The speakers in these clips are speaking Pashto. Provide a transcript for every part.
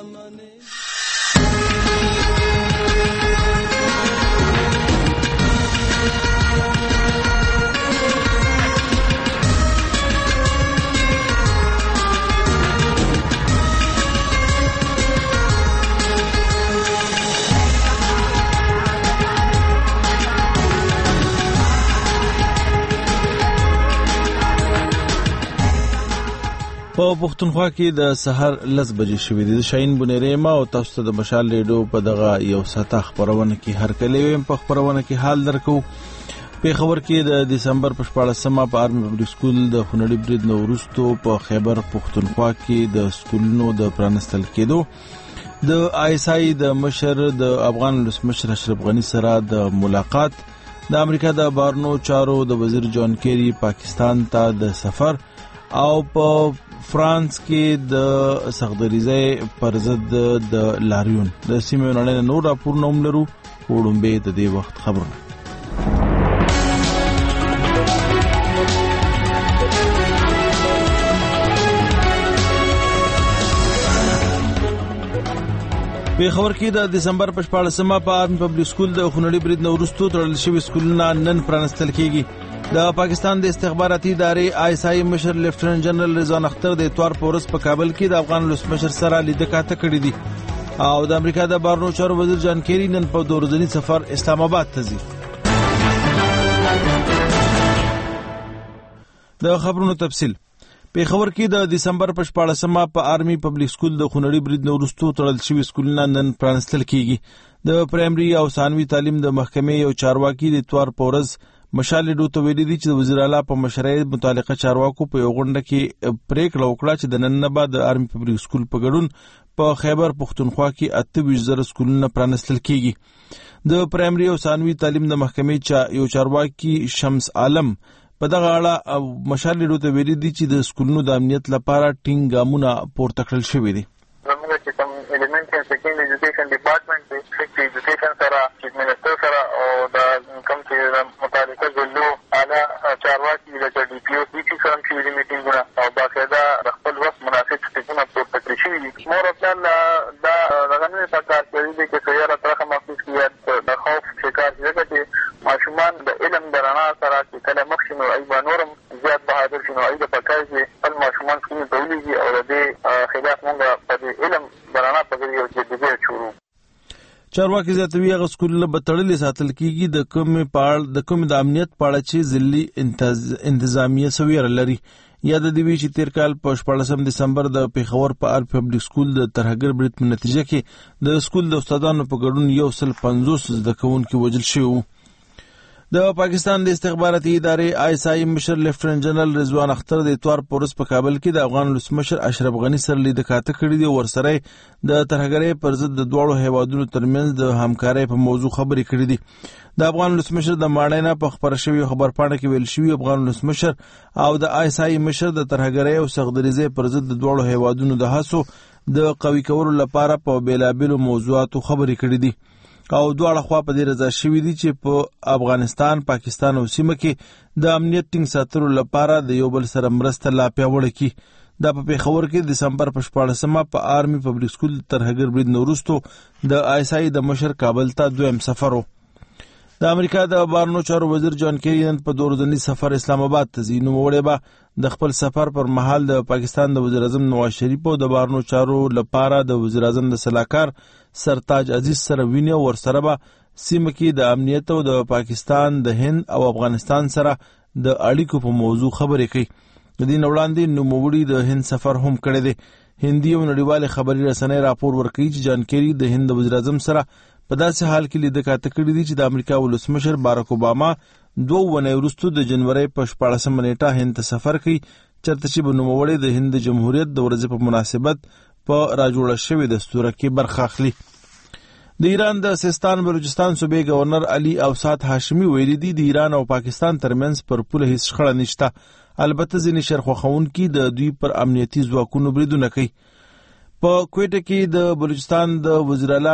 په پښتونخوا کې د سحر 10 بجې شوې دي. شاهین بنيريما او تاسو ته د مشال ریډیو په دغه یو ساعته خبرونه کې هر کله ویم په خبرونه کې حال درکو. په خبر کې د دسمبر په 14مه په آرمي پبلک سکول د خونړي برید نورستو په خیبر پښتونخوا کې د سکولونو د پرانستل کېدو د آیسای د مشر د افغان ولسمشر اشرف غنی سره د ملاقات، د امریکا د بارنو چارو د وزیر جان کیری پاکستان ته د سفر او په فرانس کې د سخدریزه پر ضد د لاریون د سیمې نړۍ نور راپورونه هم لرو. وړومبه د دې وخت خبرونه په خبر کې د دسمبر په 14مه په آرمي پبلک سکول د خونړي برید نورستو تړل شوی سکولونه نن پرانستل کیږي. د پاکستان د استخباراتي ادارې آی اس آی مشر لیفټننټ جنرال رضوان اختر د اتوار په ورځ په کابل کې د افغان ولسمشر سره لیدکاته کړې دي او د امریکا د بارنو چارو وزیر جان کیری نن په دورځنی سفر اسلام آباد ته ځي. د خبرونو تفصیل په خبر کې د دسمبر په 14مه په آرمي پبلک سکول د خونړي برید نورستو تړل شوی سکولونه نن پرانستل کیږي. د پرایمري او ثانوي تعلیم د محکمې یو چارواکي د اتوار په ورځ مشال ریډیو ته ویلي دي چې د وزیر اعلی په مشرۍ متعلقه چارواکو په یو غونډه کې پریکړه وکړه چې د نن نه بعد د آرمي پبلک سکول په ګډون په خیبر پښتونخوا کې 28,000 سکولونه پرانستل کیږي. د پرایمري او ثانوي تعلیم د محکمې یو چارواکي شمس عالم په دغه اړه مشال ریډیو ته ویلي دي چې د سکولونو د امنیت لپاره ټینګ ګامونه پورته کړل شوي دي. زموږ چې کوم ایلیمنټری اند سیکنډري ایجوکیشن ډپارټمنټ دی سیکټري ایجوکیشن سره چیف منسٹر سره او د کوم چې متعلقه ضلعو اعلی چارواکي لکه ډي پی او ډي پي سره هم شوي میټینګونه او باقاعده د خپل وخت مناسب سټیپونه پورته کړي شوي دي. مور افضل دا دغه نه په کار کوي چې سیاره طرحه محسوس کیږي د خوف شکار ځکه چې ماشومان د علم د رڼا سره چې کله مخ شي نو ای نورم زیات بهادر شي نو ای د پکای چې خپل ماشومان څنګه تولیږي او د دې خلاف موږ په علم د رڼا په ګریو کې د دې شروع چارواکي زیاتوي هغه سکولونه به تړلې ساتل کیږي د کوم د امنیت پاړه چې ځلي انتظامیه سویر لري. یاد دی وی چې تیر کال په 14 دسمبر د پیښور په آرمي پبلک سکول د ترهګر برید په نتیجه کې د سکول د استادانو په ګډون 150 زده کوونکي وژل شوي. د پاکستان د استخباراتي ادارې آی اس آی مشر لیفټننټ جنرال رضوان اختر د اتوار په ورځ په کابل کې د افغان ولسمشر اشرف غنی سره لیدکاته کړې دي او ورسره د ترهګرۍ پر ضد د دوه هیوادونو ترمنځ د همکارۍ په موضوع خبرې کړې دي. د افغان ولسمشر د ماڼۍ نه په خبر شوی خبرپاڼه کې ویل شوی افغان ولسمشر او د آی اس آی مشر د ترهګرۍ او سخدریزې پر ضد د دوه هیوادونو د هڅو د قوي کولو لپاره په بیلابېلو موضوعاتو خبرې کړې دي او دواړه خوا په دې رضا شوي دي چې په افغانستان، پاکستان او سیمه کې د امنیت ټینګ ساتلو لپاره د یو بل سره مرسته لا پیاوړې کړي. دا په پیښور کې دسمبر په 14مه په آرمي پبلک سکول ترهګر برید نورستو د آی اس آی د مشر کابل ته دویم سفر و. د امریکا د بارنو چارو وزیر جان کیری نن په دورځنی سفر اسلام آباد ته ځي. نوموړی به د خپل سفر پر مهال د پاکستان د وزیر اعظم نواز شریف او د بارنو چارو لپاره د وزیر اعظم د سلاکار سرتاج عزیز سره ویني او ورسره به سیمه کې د امنیت او د پاکستان، د هند او افغانستان سره د اړیکو په موضوع خبرې کوي. د دې وړاندې نوموړي د هند سفر هم کړی دی. هندي او نړیوال خبري رسنۍ راپور ورکوي چې جان کیری د هند د وزیر اعظم سره په داسې حال کې لیدکاته کړې دي چې د امریکا ولسمشر باراک اوباما 2 ونې وروسته د جنوري په 14 نیټه هند ته سفر کوي چرته چې به نوموړی د هند جمهوریت د ورځې په مناسبت په راجوړه شوې دستور کې برخه اخلي. د ایران د سیستان بلوچستان صوبې گورنر علي اوسات هاشمي ویلي دي د ایران او پاکستان ترمنځ پر پوله هیڅ شخړه نشته. البته ځینې شرخوښونکي د دوی پر امنیتي ځواکونو بریدونه کوي. په کوټه کې د بلوچستان د وزیر اعلی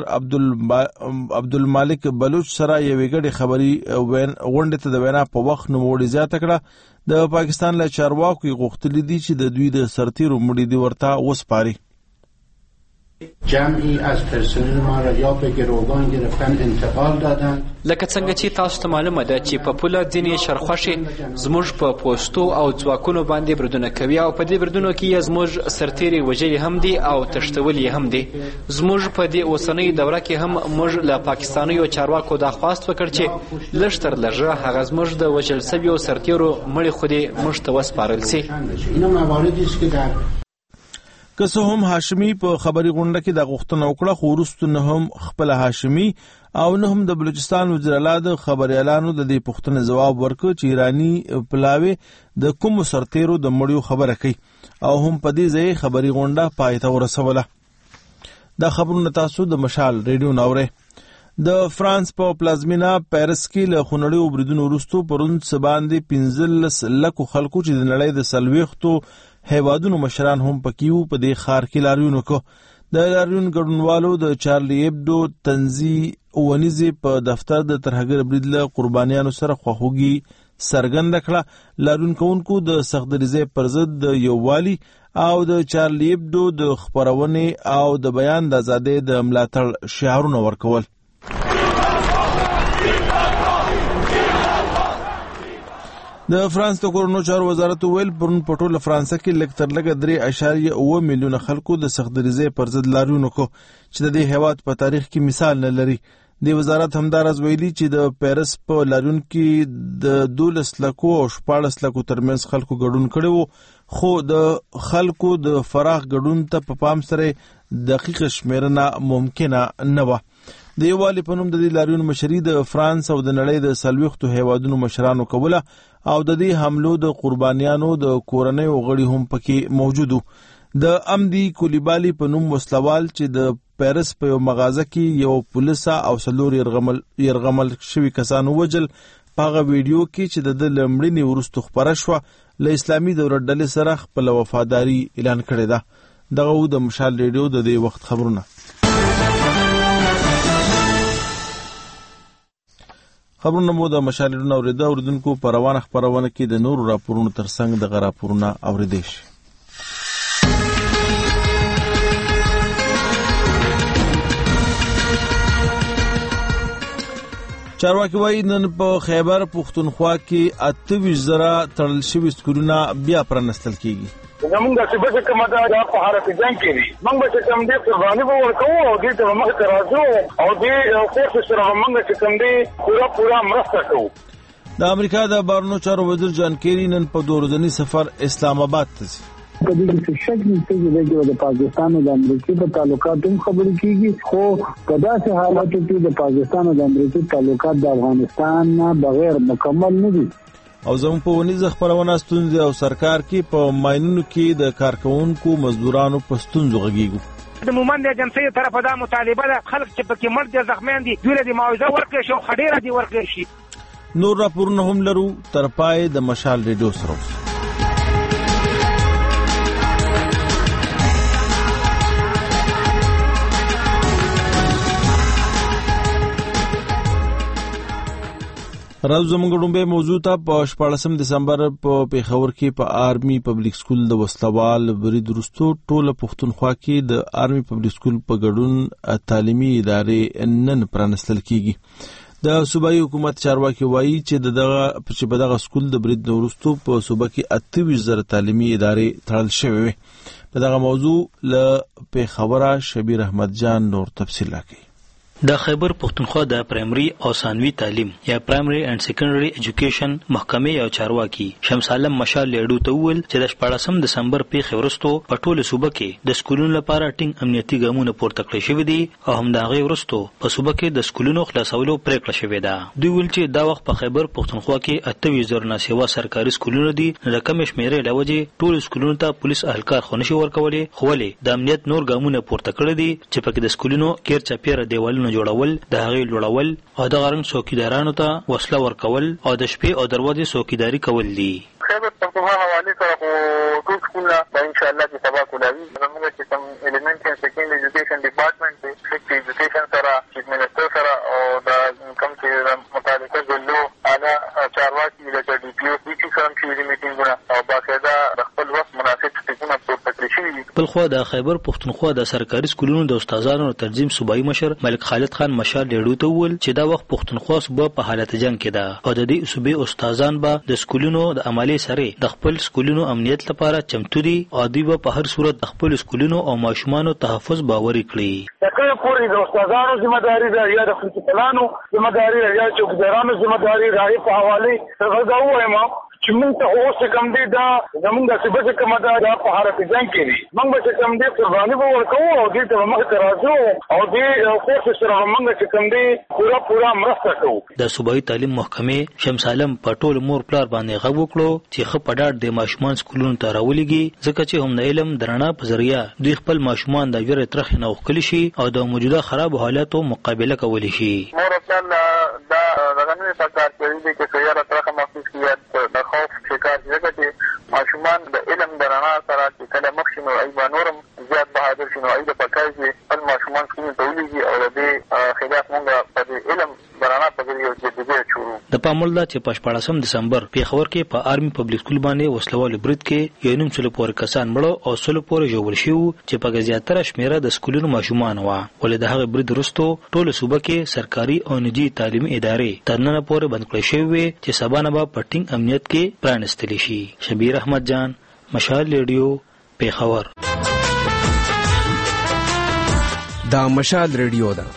ډاکټر عبدالمالک بلوچ سره یوې ګډې خبري غونډې ته د وینا په وخت نوموړي زیاته کړه د پاکستان له چارواکو غوښتلي دي چې د دوی د سرتیرو مړي دي ورته وسپاري. جمعی از پرسنل ما را یا به گروگان گرفتن انتقال دادن. لکه څنګه چې تاسو ته معلومه ده چې په پوله ځینې شرخوښې زموږ په پوستو او ځواکونو باندې بریدونه کوي او په دې بریدونو کې یې زموږ سرتیري وژلي هم دي او تښتولي هم دي. زموږ په دې اوسنۍ دوره کې هم موږ له پاکستانیو چارواکو دا خواست وکړ چې لږ تر لږه هغه زموږ د وژل سویو سرتیرو مړي خو دې موږ ته وسپارل سي. اینا مواردی است که در که څه هم هاشمي په خبري غونډه کې د غوښتنه وکړه خو وروسته نه هم خپل هاشمي او نه هم د بلوچستان وزیر اعلی د خبريالانو د دې پوښتنې جواب ورکړ چې ایرانی پلاوي د کوم سرتیرو د مړیو خبره کوي او هم په دې ځای خبري غونډه پای ته ورسوله. دا خبرونه تاسو د مشال ریډیو ناوره. د فرانس په پلازمینا پیرس کې له خونړیو بریدونو وروسته پرون سباندې 15 لکو خلکو چې د نړۍ د سلويختو هیوادونو مشران هم پکیو په دې خار کې لاریون وکړ. د لاریون ګډونوالو د چارلی ایبدو تنزی ونیزي په دفتر د ترهګر برید له قربانیانو سره خواخوږي څرګنده کړه. لاریون کوونکو د سختدریزۍ پر ضد د یووالي او د چارلی ایبدو د خپرونې او د بیان د ازادۍ د ملاتړ شعارونه ورکول. د فرانس د کورونو چارو وزارت ویل پرون په ټوله فرانسه کې لږ تر لږه 3.9 میلیونه خلکو د سختدریزۍ پر ضد لاریون وکړ چې د دې هیواد په تاریخ کې مثال نه لري. د وزارت همدارز ویلي چې د پیرس په لاریون کې د 12 لکو او 14 لکو ترمنځ خلکو ګډون کړي وو خو د خلکو د فراخ ګډون ته په پام سره دقیق شمیرنه ممکنه نه و. د یووالي په نوم د دې لاریون مشري د فرانس او د نړۍ د سلويختو هیوادونو مشرانو کوله او د دې حملو د قربانیانو د کورنۍ غړي هم پکې موجودو. د امدی کولیبالی په نوم وسلوال چې د پیرس په یو مغازه کې یو پولیسا او سلور يرغمل شوی کسانو وجل پاغه ویډیو کې چې د لمړنی ورستو خبره شو له اسلامي دولت ډلې سره خپل وفاداری اعلان کړی ده. دغه د مشال ریډیو د دې وخت خبرونه. خبرونه مو د مشال ریډیو اوریدونکو په روانه خبرونه کې د نورو راپورونو ترڅنګ د راپورونه اوریدئ شي. چارواکي وایي نن په خیبر پښتونخوا کې 28,000 تړل شوي سکولونه بیا پرانستل کیږي. زمونږ چې به کومه دا په حالت جنگ کې دي موږ به کوم دې قرباني به ورکوو او دې ته موږ ته راځو او دې کوشش سره موږ چې کوم دې پورا مرسته کوو. د امریکا د بهرنیو چارو وزیر جان کیری نن په 2 ورځني سفر اسلام آباد ته ځي. په دې کې شک نشته چې د پاکستان او د امریکا په تعلقاتو خبرې کیږي خو په داسې حالاتو کې د پاکستان او د امریکا تعلقات د افغانستان نه بغیر مکمل نه دي. او زموږ په ونیزه خبرونه ستونزې او سرکار کې په ماینونو کې د کارکونکو مزدورانو په ستونزو غږیږو. د مومند ایجنسی طرفه دا مطالبه ده خلک چې پکې مړ دي زخمیان دي دوی له معاوضه ورکړي شي او خډيره دي ورکړي شي. نور راپورونه هم لرو تر پای د مشال ریډیو سره. راځو زموږ ډومبه موضوع ته په 14 دسمبر په پیښور کې په آرمي پبلک سکول د وسلوال برید وروسته ټوله پښتونخوا کې د آرمي پبلک سکول په ګډون تعلیمي ادارې نن پرانستل کیږي. د صوبایي حکومت چارواکي وایي چې دغه سکول د برید وروسته په صوبه کې 28,000 تعلیمي ادارې تړل شوې وي. په دغه موضوع له پیښوره شبیر احمد جان نور تفصیل راکړي. د خیبر پښتونخوا د پرایمري او ثانوي تعلیم یا پرایمري اند سیکنډري ایجوکیشن محکمې او چارواکي شمس عالم مشال لیډو ته ویل چې د 14 دسمبر پیښې وروسته په ټوله صوبه کې د سکولونو لپاره ټینګ امنیتي ګامونه پورته کړل شوي دي او همدغه وروسته په صوبه کې د سکولونو خلاصولو پریکړه شوې ده. دوی ویل چې دا وخت په خیبر پښتونخوا کې 28,000 ناسیوا سرکاري سکولونه دي د کم شمیرې لوجې ټول سکولونو ته پولیس اهلکار خونشي ورکولې خو ولې د امنیت نور ګامونه پورته کړل دي چې پکې د سکولونو کیر چاپیره دیوالونه جوړول د هغې لوړول او د غرن څوکیدارانو ته وسله ورکول او د شپې او دروازې څوکیداری کول دي. خیبر پښتونخوا حوالې سره خو ټول سکولونه به انشاءالله چې سبا کولاوي زموږ چې کوم ایلیمنټري اینډ سیکنډري ایجوکیشن ډپارټمنټ دی ډسټرکټ ایجوکیشن سره چیف منسټر سره او د کوم چې متعلقه ضلعو اعلی چارواکي لکه ډي پي او سره هم شوي دي میټینګونه او باقاعده د خپل وخت مناسب ټکونه پورته کړي شوي دي بلخوا د خیبر پښتونخوا د سرکاري سکولونو د استادانو تنظیم صوبایي مشر ملک خالد خان مشال لیډو ته وویل چې دا وخت پښتونخوا صوبه په حالت جنگ کې ده او د دې صوبې استادان به د سکولونو د عملي سره د خپل سکولونو امنیت لپاره چمتو دي او دوی به په هر صورت د خپل سکولونو او ماشومانو تحفظ باوري کړي. تکه پوری د استادانو ذمہداري ده یا د پرنسپلانو ذمہداري ده یا چوکیدارانو ذمہداري راځي په حواله څنګه وایم چې موږ ته اوس کوم دي دا زموږ د سبب کوم دا په حالت جنگ کې دي موږ چې کوم دي قرباني ورکوو او دې ته موږ ترازو او دې کوشش سره موږ چې کوم دي پورا مرسته کوو. د صوبایي تعلیم محکمې شمس عالم په ټول مور پلار باندې غږ وکړو چې خپډاټ د ماشومان سکولونو ته راولېږي ځکه چې هم د علم درنا په ذریعہ دوی خپل ماشومان د ویرې ترخ نه وکړي شي او د موجوده خراب حالاتو مقابله کولی شي. مور پلار دا غنوي پکار کوي چې سیاره ترخه محسوس کیږي د خوف شکار ځکه چې ماشومان د علم درنا سره چې کله مخ شنو ای بانورم زیات بهادر شنو ای د پکای چې خپل ماشومان څنګه تولیږي او د خلاف موږ په علم درنا په ذریعہ جدي شروع د پامول دا چې په 14 دسمبر پیښور کې په آرمي پبلک سکول باندې وسلوال برید کې یو نیم څلو پورې کسان مړه او څلو پورې ژوبل شو چې په زیاتره شمیره د سکولونو ماشومان و ولې د هغه برید وروسته ټول صوبه کې سرکاري او نجی تعلیمي ادارې تر نن پورې بند کړې شوې چې سبا نه به پټینګ امنیت کې پرانستل شي. شبیر احمد جان مشال ریډیو پیښور. دا مشال ریډیو ده.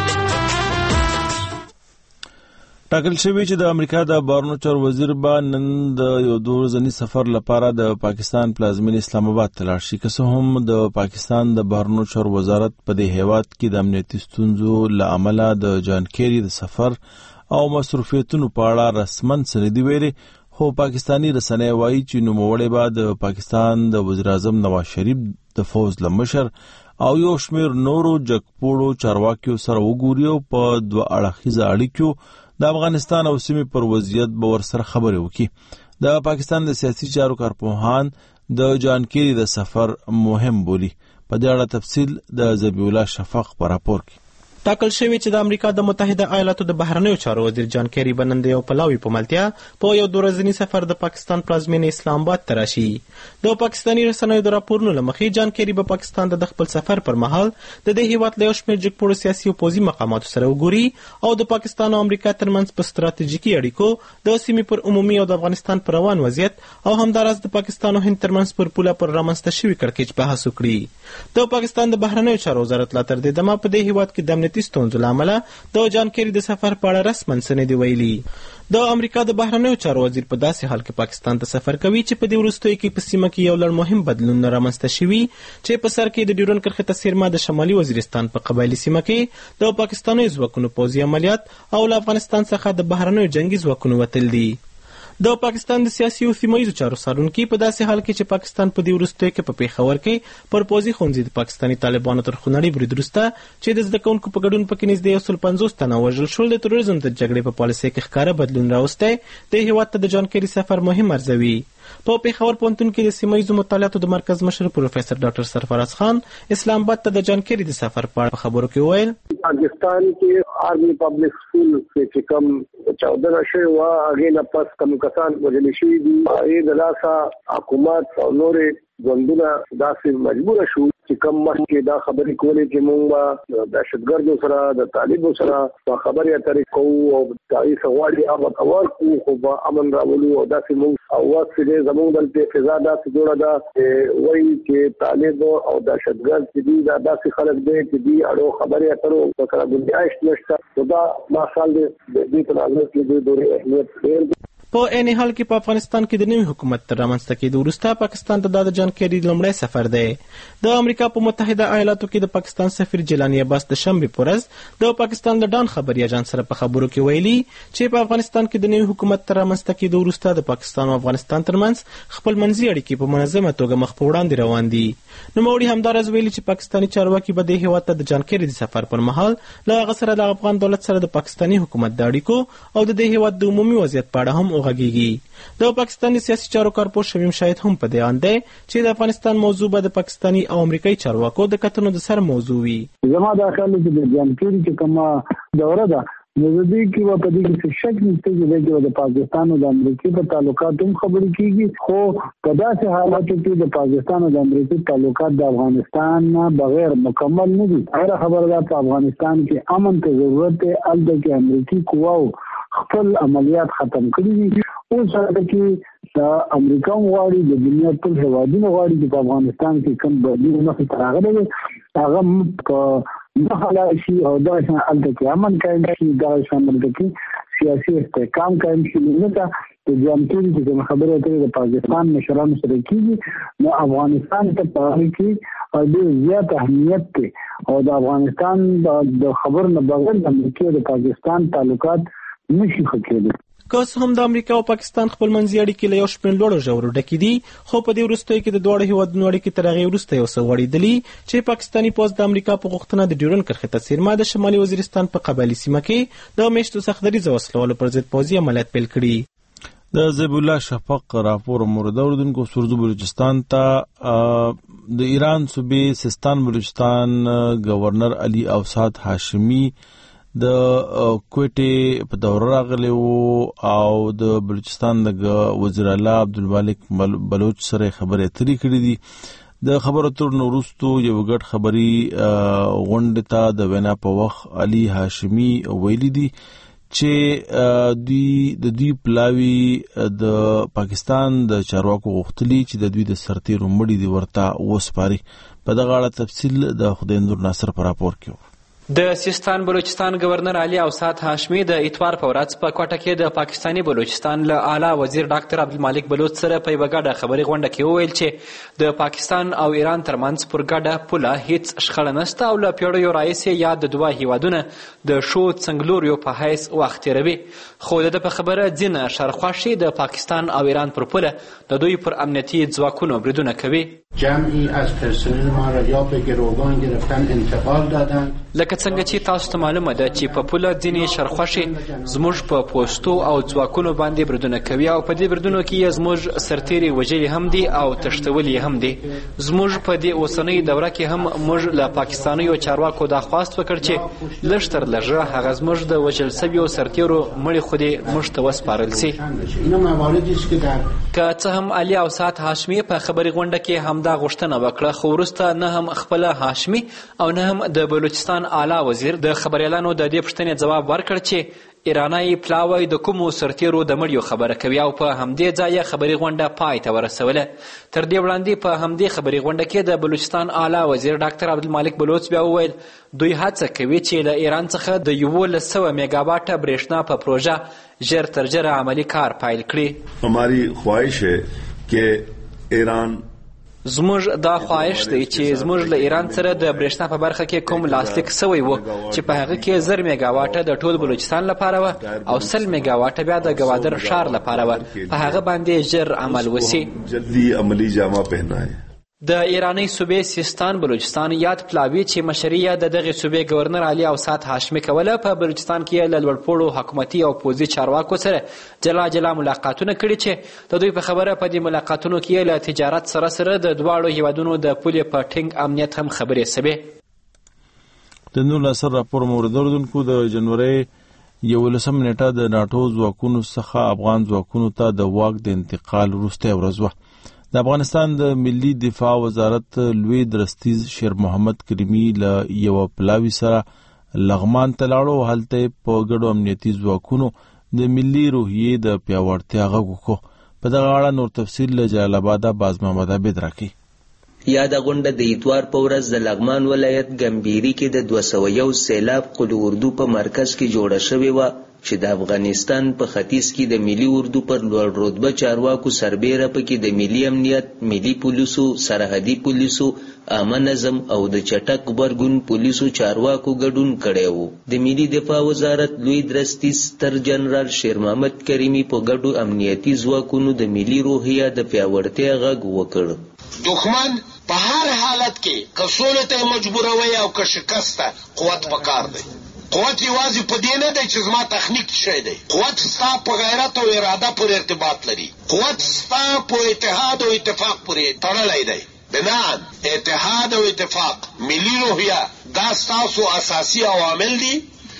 ټاکل شوی چې د امریکا د بهرنیو چارو وزیر به نن د یو 2 ورځني سفر لپاره د پاکستان پلازمینې اسلام آباد ته لاړ شي. که څه هم د پاکستان د بهرنیو چارو وزارت په دې هیواد کې د امنیتي ستونزو له امله د جان کیری د سفر او مصروفیتونو په اړه رسمن څه ندي ویلي، خو پاکستانی رسنۍ وایي چې نوموړی به د پاکستان د وزیر اعظم نواز شریف د فوز له مشر او یو شمېر نورو جګپوړو چارواکیو سره وګوري او په 2 اړخیزه اړیکو د افغانستان او سیمې پر وضعیت به ورسره خبرې وکړي. د پاکستان د سیاسي چارو کارپوهان د جان کیری د سفر مهم بولي. په دې اړه تفصیل د ذبیح الله شفق په راپور کې. ټاکل شوی چې د امریکا د متحده ایالاتو د بهرنیو چارو وزیر جان کیری به نن د یو پلاوي په ملتیا په یو 2 ورځني سفر د پاکستان پلازمینې اسلام آباد ته راشي. د پاکستاني رسنیو د راپورونو له مخې جان کیری به پاکستان د خپل سفر پر مهال د دې هیواد له یو شمېر جګپوړو سیاسي او پوځي مقاماتو سره وګوري او د پاکستان او امریکا ترمنځ په ستراتیژیکي اړیکو د سیمې پر عمومي او د افغانستان پر روان وضعیت او همداراز د پاکستان او هند ترمنځ پر پوله پر رامنځته شوي کړکېچ بحث وکړي. د پاکستان د بهرنیو چارو وزارت لا تر دې دمه په دې هیواد کې د امنیتي ستونزو له امله د جان کیری د سفر په اړه رسمن څه نه دي ویلي. د امریکا د بهرنیو چارو وزیر په داسې حال کې پاکستان ته سفر کوي چې په دې وروستیو کې په سیمه کې یو لړ مهم بدلونونه رامنځته شوي چې په سر کې د ډیورنډ کرښې ته څیرمه د شمالي وزیرستان په قبایلي سیمه کې د پاکستاني ځواکونو پوځي عملیات او له افغانستان څخه د بهرنیو جنگي ځواکونو وتل دي. د پاکستان د سیاسي او سیمایي چارو څارونکي په داسې حال کې چې پاکستان په دې وروستیو کې په پیښور کې پر پوځي ښوونځي د پاکستاني طالبانو تر خونړي برید وروسته چې د زده کوونکو په ګډون پکې نږدې 150 تنه وژل شول د تروریزم د جګړې په پالیسۍ کې ښکاره بدلون راوستی د هیواد ته د جان کیری سفر مهم ارزوي. په پیښور پوهنتون کې د سیمایي مطالعاتو د مرکز مشر پروفیسور ډاکټر سرفراز خان اسلام آباد ته د جان کیری د سفر په اړه خبرو کې وویل پاکستان کې آرمي پبلک سکول کې کوم 14 شوی و هغې نه پس کوم کسان وژل شوي دي هغې د لاسه حکومت او نورې ګوندونه داسې مجبوره شو چې کوم مخکې دا خبرې کولې چې موږ به دهشتګردو سره د طالبو سره په خبرې اترې کوو او د هغې څه غواړي هغه ته ورکړو خو به امن راولو او داسې موږ او وخت چې زموږ دلته فضا داسې جوړه ده چې وایي چې طالب او دهشتګرد چې دي دا داسې خلک دی چې دي اړو خبرې اترو سره ګنجایش نشته نو دا ما خیال دی د دې په نظر کې د دورې اهمیت ډېر دی. په عین حال کې په افغانستان کې د نوي حکومت تر رامنځته کېدو وروسته پاکستان ته د جان کیری لومړی سفر دی. د امریکا په متحده ایالاتو کې د پاکستان سفیر جیلانی عباس د شنبې په ورځ د پاکستان د ډان خبري اژانس سره په خبرو کې ویلي چې په افغانستان کې د نوي حکومت تر رامنځته کېدو وروسته د پاکستان او افغانستان ترمنځ خپلمنځي اړیکې په منظمه توګه مخ په وړاندې روان دي. نوموړي همداراز ویلي چې پاکستاني چارواکي به د هیواد ته د جان کیری د سفر پر مهال له هغه سره د افغان دولت سره د پاکستاني حکومت د اړیکو او د هیواد د عمومي وضعیت په اړه هم وغږیږي. د پاکستاني سیاسي چارو کارپوه شمیم شاهد هم په دې اند دی چې د افغانستان موضوع به د پاکستاني او امریکایي چارواکو د کتنو د سر موضوع وي. زما دا خیال دی چې د جان کیری چې کومه دوره ده نو د دې کې په دې کې شک نشته چې د پاکستان او د امریکا په تعلقاتو خبرې کیږي، خو په داسې حالاتو کې د پاکستان او د امریکا تعلقات د افغانستان نه بغیر مکمل نه دي. هر خبره ده په افغانستان کې امن ته ضرورت دی، البته کې امریکایي قواو خپل عملیات ختم کړي دي. اوس هغه کې د امریکا غواړي د دنیا ټول هیوادونه غواړي چې په افغانستان کې کوم بدلون مخې ته راغلی هغه په مخاله شي او دا البته کې امن قائم شي، دا شامل دي سیاسي استحکام قائم شي. نو دا د جامعې چې خبره کوي د پاکستان مشرانو سره کیږي، نو افغانستان ته په هغه کې ډېر زیات اهمیت دی او د افغانستان د خبر نه بغیر د امریکا او د پاکستان تعلقات نشي ښه کېدلی. که څه هم د امریکا او پاکستان خپلمنځي اړیکې له یو شمېر لوړو ژورو ډکې دي، خو په دې وروستیو کې د دواړو هېوادونو اړیکې تر هغې وروسته یو څه غوړېدلي چې پاکستاني پوځ د امریکا په غوښتنه د ډیورنډ کرښې ته څیرمه د شمالي وزیرستان په قبایلي سیمه کې د میشتو سختدریزو وسلوالو پر ضد پوځي عملیات پیل کړي. د ذیب الله شفق راپور مورد اوریدونکو سرزو بلوچستان ته د ایران صوبې سیستان بلوچستان گورنر علي اوساد هاشمي د کوټې په دور راغلی او د بلوچستان د وزیر اعلی عبدالمالک بلوچ سره خبرې اترې کړې دي. د خبرو اترو وروسته یو ګډ خبري غونډې ته د وینا په وخت علي هاشمي ویلي دي چې د دوی پلاوی د پاکستان د چارواکو غوښتلي چې د دوی د سرتیرو مړي دي ورته وسپاري. په دغه اړه تفصیل د خدای نور ناصر په راپور کې د سیستان بلوچستان گورنر علي اوساد هاشمي د اتوار په ورځ په کوټه کې د پاکستاني بلوچستان له اعلی وزیر ډاکټر عبدالمالک بلوچ سره په یوه ګډه خبري غونډه کې وویل چې د پاکستان او ایران ترمنځ پر ګډه پوله هیڅ شخړه نشته او له پیړیو راهیسې یا د دوه هیوادونه د ښو څنګلوریو په حیث وخت تېروي. خو د ده په خبره ځینې شرخواشي د پاکستان او ایران پر پوله د دوی پر امنیتي ځواکونو بریدونه کوي. جمعی از پرسنل ما را یا به گروگان گرفتن انتقال دادند. لکه څنګه چې تاسو ته معلومه ده چې په پوله ځینې شرخواشي زموږ په پوستو او ځواکونو باندې بریدونه کوي او په دې بریدونو کې یې زموږ سرتیري وژلي هم دي او تښتولي هم دي. زموږ په دې اوسنۍ دوره کې هم موږ له پاکستانیو چارواکو دا خواست وکړ چې لږ تر لږه هغه زموږ د وژل سویو سرتیرو مړي خو دې موږ ته وسپارل سي. که څه هم علي اوساد هاشمي په خبري غونډه کې همدا غوښتنه وکړه، خو وروسته نه هم خپله هاشمي او نه هم د بلوچستان اعلی وزیر د خبریالانو د دې پوښتنې ځواب ورکړ چې ایراني پلاوی د کومو سرتیرو د مړیو خبره کوي او په همدې ځای خبري غونډه پای ته ورسوله. تر دې وړاندې په همدې خبري غونډه کې د بلوچستان اعلی وزیر ډاکټر عبدالمالک بلوچ بیا وویل دوی هڅه کوي چې له ایران څخه د 1100 میګاواټه برېښنا په پروژه ژر تر ژره عملي کار پیل کړي. हमारी ख्वाहिश है कि ایران زموږ دا خواهش دی چې زموږ له ایران سره د برېښنا په برخه کې کوم لاسلیک سوی و چې په هغه کې 1000 میګاواټه د ټول بلوچستان لپاره و او 100 میګاواټه بیا د ګوادر ښار لپاره و، په هغه باندې ژر عمل وسی. جلدی عملی جامه پهنائے. د ایرانی صوبې سیستان بلوچستان یاد پلاوی چې مشري د دغه صوبې گورنر علي اوساد هاشمي کوله په بلوچستان کې له لوړپوړو حکومتي او پوځي چارواکو سره جلا جلا ملاقاتونه کړي چې د دوی په خبره په دې ملاقاتونو کې له تجارت سره سره د دواړو هیوادونو د پولې په ټینګ امنیت هم خبرې سوې. د نور ناصر راپور مورد اوریدونکو د جنوري 11 نیټه د ناټو ځواکونو څخه افغان ځواکونو ته د واک د انتقال وروسته ورځ وه. د افغانستان د ملي دفاع وزارت لوی درستیز شیر محمد کریمي له یو پلاوي سره لغمان ته لاړو. هلته په ګډو امنیتي ځواکونو د ملي روحیې د پیاوړتیا غږ وکړو. په دغه اړه نور تفصیل له جلال آباده باز محمد عابد راکړي. یاده غونډه د اتوار په ورځ د لغمان ولایت ګمبيري کې د 201 سیلاب قلو اردو په مرکز کې جوړه شوې وه چې د افغانستان په ختیځ کې د ملي اردو پر لوړ رتبه چارواکو سربیره پکې د ملي امنیت، ملي پولیسو، سرحدي پولیسو، عامه نظم او د چټک غبرګون پولیسو چارواکو ګډون کړی وو. د ملي دفاع وزارت لوی درستیز ستر جنرال شیر محمد کریمي په ګډو امنیتي ځواکونو د ملي روحیه د پیاوړتیا غږ وکړ. دښمن په هر حالت کې که سولې ته مجبوروي او که شکست قوت پکار دی. قوت یوازې په دې نه دی چې زما تخنیک شی دی، قوت ستا په غیرت او اراده پورې ارتباط لري، قوت ستا په اتحاد او اتفاق پورې تړلی دی. بنان اتحاد او اتفاق، ملي روحیه دا ستاسو اساسي عوامل دي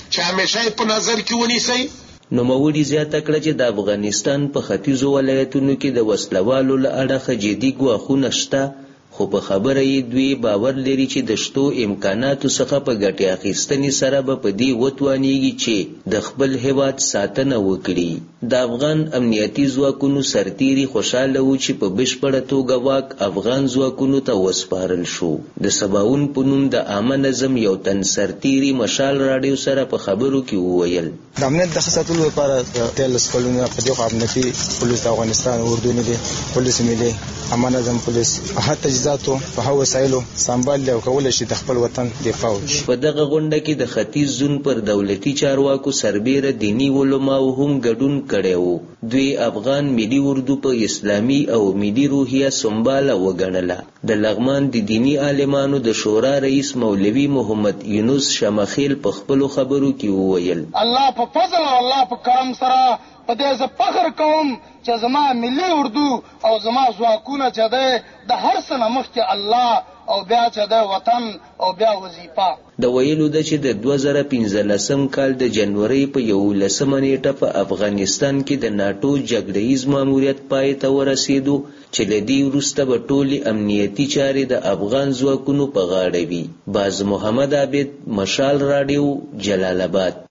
چې همیشه په نظر کې ونیسئ. نوموړي زیاته کړه چې د افغانستان په ختیځو ولایتونو کې د وسلوالو له اړخه جدي ګواښونه شته، خو په خبره یې دوی باور لري چې د شتو امکاناتو څخه په ګټې اخیستنې سره به په دې وتوانیږي چې د خپل هیواد ساتنه وکړي. د افغان امنیتي ځواکونو سرتیري خوشاله وو چې په بشپړه توګه واک افغان ځواکونو ته وسپارل شو. د سباوون په نوم د عامه نظم یو تن سرتیري مشال راډیو سره په خبرو کې وویل د امنیت د ښه ساتلو لپاره د 13 کلونو په دغه امنیتي پولیس د افغانستان اردو نه دي پولیس ملي عامه نظم پولیس په هر تجهیزاتو په هغو وسایلو سمبال او کولای شي د خپل وطن دفاع وکړي. په دغه غونډه کې د ختیځ زون پر دولتي چارواکو سربیره دینی علماو هم ګډون کړی وو. دوی افغان ملي اردو په اسلامي او ملي روحیه سمباله وګڼله. د لغمان د دینی عالمانو د شورا رئیس مولوي محمد یونس شمخیل په خپلو خبرو کې وویل الله په فضل او الله په کرم سره په دې زه فخر کوم چې زما ملي اردو او زما ځواکونه چې ده د هر څه نه مخکې الله او بیا چې ده وطن او بیا وظیفه. د ویلو ده چې د 2015 کال د جنوري په 11 نیټه په افغانستان کې د ناټو جګړهیز ماموریت پای ته ورسېدو چې له دې وروسته به ټولې امنیتي چارې د افغان ځواکونو په غاړه وي. باز محمد عابد، مشال راډیو، جلال آباد.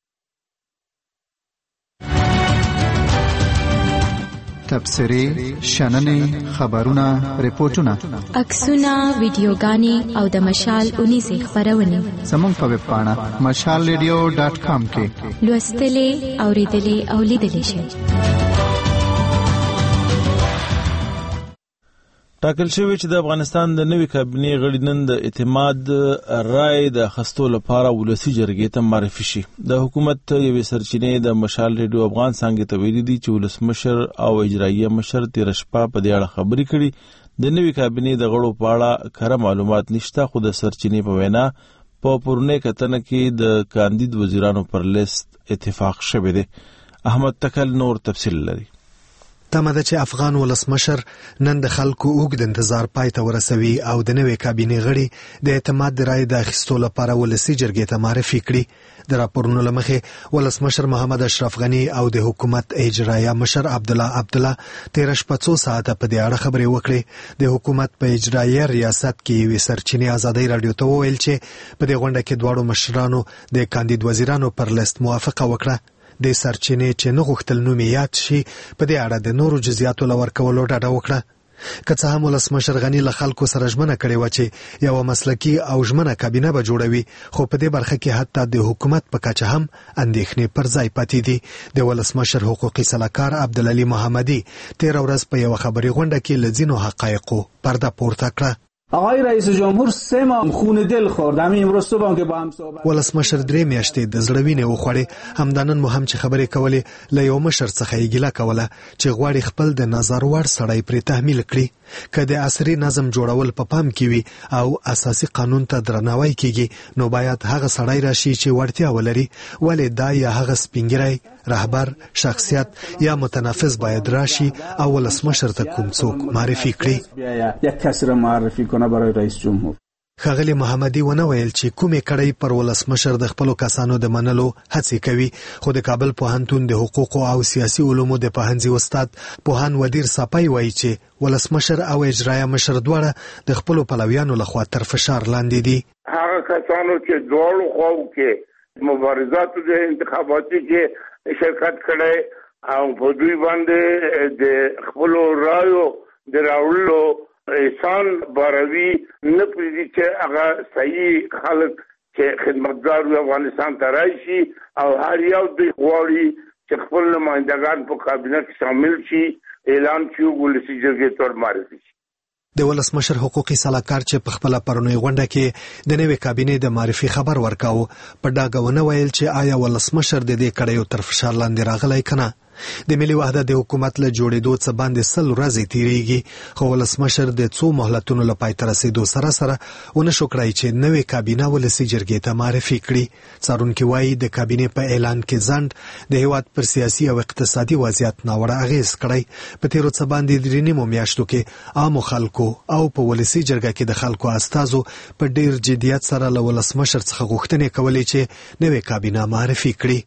تبصرې، شننې، خبرونه، ریپورتونه، عکسونه، ویډیوګانې او د مشال اونیزې خپرونې زموږ په ویب پاڼه mashalradio.com کې لوستلې، اوریدلې او لیدلې شئ. ټاکل شوی چې د افغانستان د نوي کابینې غړي نن د اعتماد رای د اخیستو لپاره ولسي جرګې ته معرفي شي. د حکومت یوې سرچینې د مشال ریډیو افغان څانګې ته ویلي دي چې ولسمشر او اجراییه مشر تېره شپه په دې اړه خبرې کړي. د نوي کابینې د غړو په اړه کره معلومات نشته، خو د سرچینې په وینا په پرونی کتنه کې د کاندید وزیرانو پر لیست اتفاق شوی دی. احمد تکل نور تفصیل لري. تمه ده چې افغان ولسمشر نن د خلکو اوږد انتظار پای ته ورسوي او د نوې کابینې غړي د اعتماد د رای د اخیستو لپاره ولسي جرګې ته معرفي کړي. د راپورونو له مخې ولسمشر محمد اشرف غني او د حکومت اجرایه مشر عبدالله تېره شپه 2 ساعته په دې اړه خبرې وکړې. د حکومت په اجرایه ریاست کې یوې سرچینې ازادۍ راډیو ته وویل چې په دې غونډه کې دواړو مشرانو د کاندید وزیرانو پر لیست موافقه وکړه. د سرچینې چې نه غوښتل نوم یاد شي په دې اړه د نورو جزئیاتو لورکولو ډاډه وکړه. که څه هم ولسمشر غني له خلکو سره ژمنه کړې وه چې یوه مسلکي او ژمنه کابینه به جوړوي، خو په دې برخه کې حتی د حکومت په کچه هم اندېښنې پر ځای پاتې دي. د ولسمشر حقوقي سلاکار عبدالعلي محمدي تېره ورځ په یوه خبري غونډه کې له ځینو حقایقو پرده پورته کړه. آقای رئیس جمهور 3 ماه خون دل خورد. همین امروز صبح هم که با هم صحبت ولسمشر 3 میاشتې د زړه وینې وخوړې. همدانن مو هم چې خبرې کولې له یو مشر څخه یې ګیله کوله چې غواړي خپل د نظر وړ سړی پرې تحمیل کړي. که د عصري نظم جوړول په پام کې وي او اساسي قانون ته درناوی کیږي، نو باید هغه سړی راشي چې وړتیا ولري. ولې دا یا هغه سپینګری رهبر شخصیت یا متنفذ باید راشي او ولسمشر ته کوم څوک معرفي کړي. یک کس را معرفی کنه برای رئیس جمهور. ښاغلي محمدي ونه ویل چې کومې کړۍ پر ولسمشر د خپلو کسانو د منلو هڅې کوي، خو د کابل پوهنتون د حقوقو او سیاسي علومو د پوهنځي استاد پوهان ودیر ساپی وایي چې ولسمشر او اجرایه مشر دواړه د خپلو پلویانو لخوا تر فشار لاندې دي. هغه کسانو چې دواړو خواو کې مبارزاتو د انتخاباتي کې شرکت کړی او په دوی باندې د خپلو رایو د راوړلو احسان باروي نه پریږدي چې هغه صحیح خلک چې خدمتګار وي افغانستان ته راشي او هر یو دوی غواړي چې خپل نمایندګان په کابینه کې شامل شي، اعلان شي، ولسي جرګې ته معرفي شي. د ولسمشر حقوقي سلاکار چې په خپله پرونی غونډه کې د نوې کابینې د معرفي خبر ورکاو، په ډاګه ونه ویل چې آیا ولسمشر د دې کړیو تر فشار لاندې راغلی که نه. د ملي وحدت د حکومت له جوړېدو څخه باندې 100 ورځې تیریږي، خو ولسمشر د څو مهلتونو له پای ته رسیدو سره ونشو کړای چې نوې کابینه ولسي جرګې ته معرفي کړي. څارونکي وایي د کابینې په اعلان کې ځنډ د هیواد پر سیاسي او اقتصادي وضعیت ناوړه اغیز کړی. په تیرو څه باندې 3 میاشتو کې عامو خلکو او په ولسي جرګه کې د خلکو استازو په ډیر جدیت سره له ولسمشر څخه غوښتنې کولې چې نوې کابینه معرفي کړي.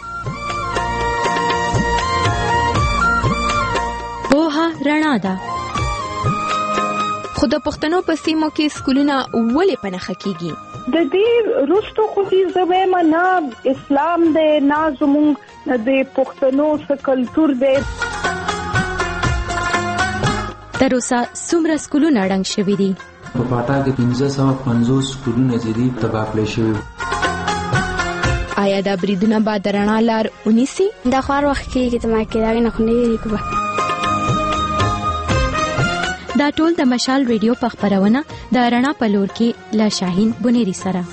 رڼا ده. خو د پښتنو په سیمو کې سکولونه ولې په نښه کیږي؟ د دې رستو خو دې زویم نه اسلام دې نه زموږ د پښتنو څخه کلچر دې. تر اوسه څومره سکولونه ړنګ شوي دي؟ په پاټا کې 1550 سکولونه دي تباه کړل شوي. آیا دا بریدونه به د رڼا لار ونیسي؟ د خوار وخت کې ته ما کې دا نه خو نه کوي. دا ټول د مشال ریډیو په خبرونه د رڼا په لور کې لا شاهین بنيري سره.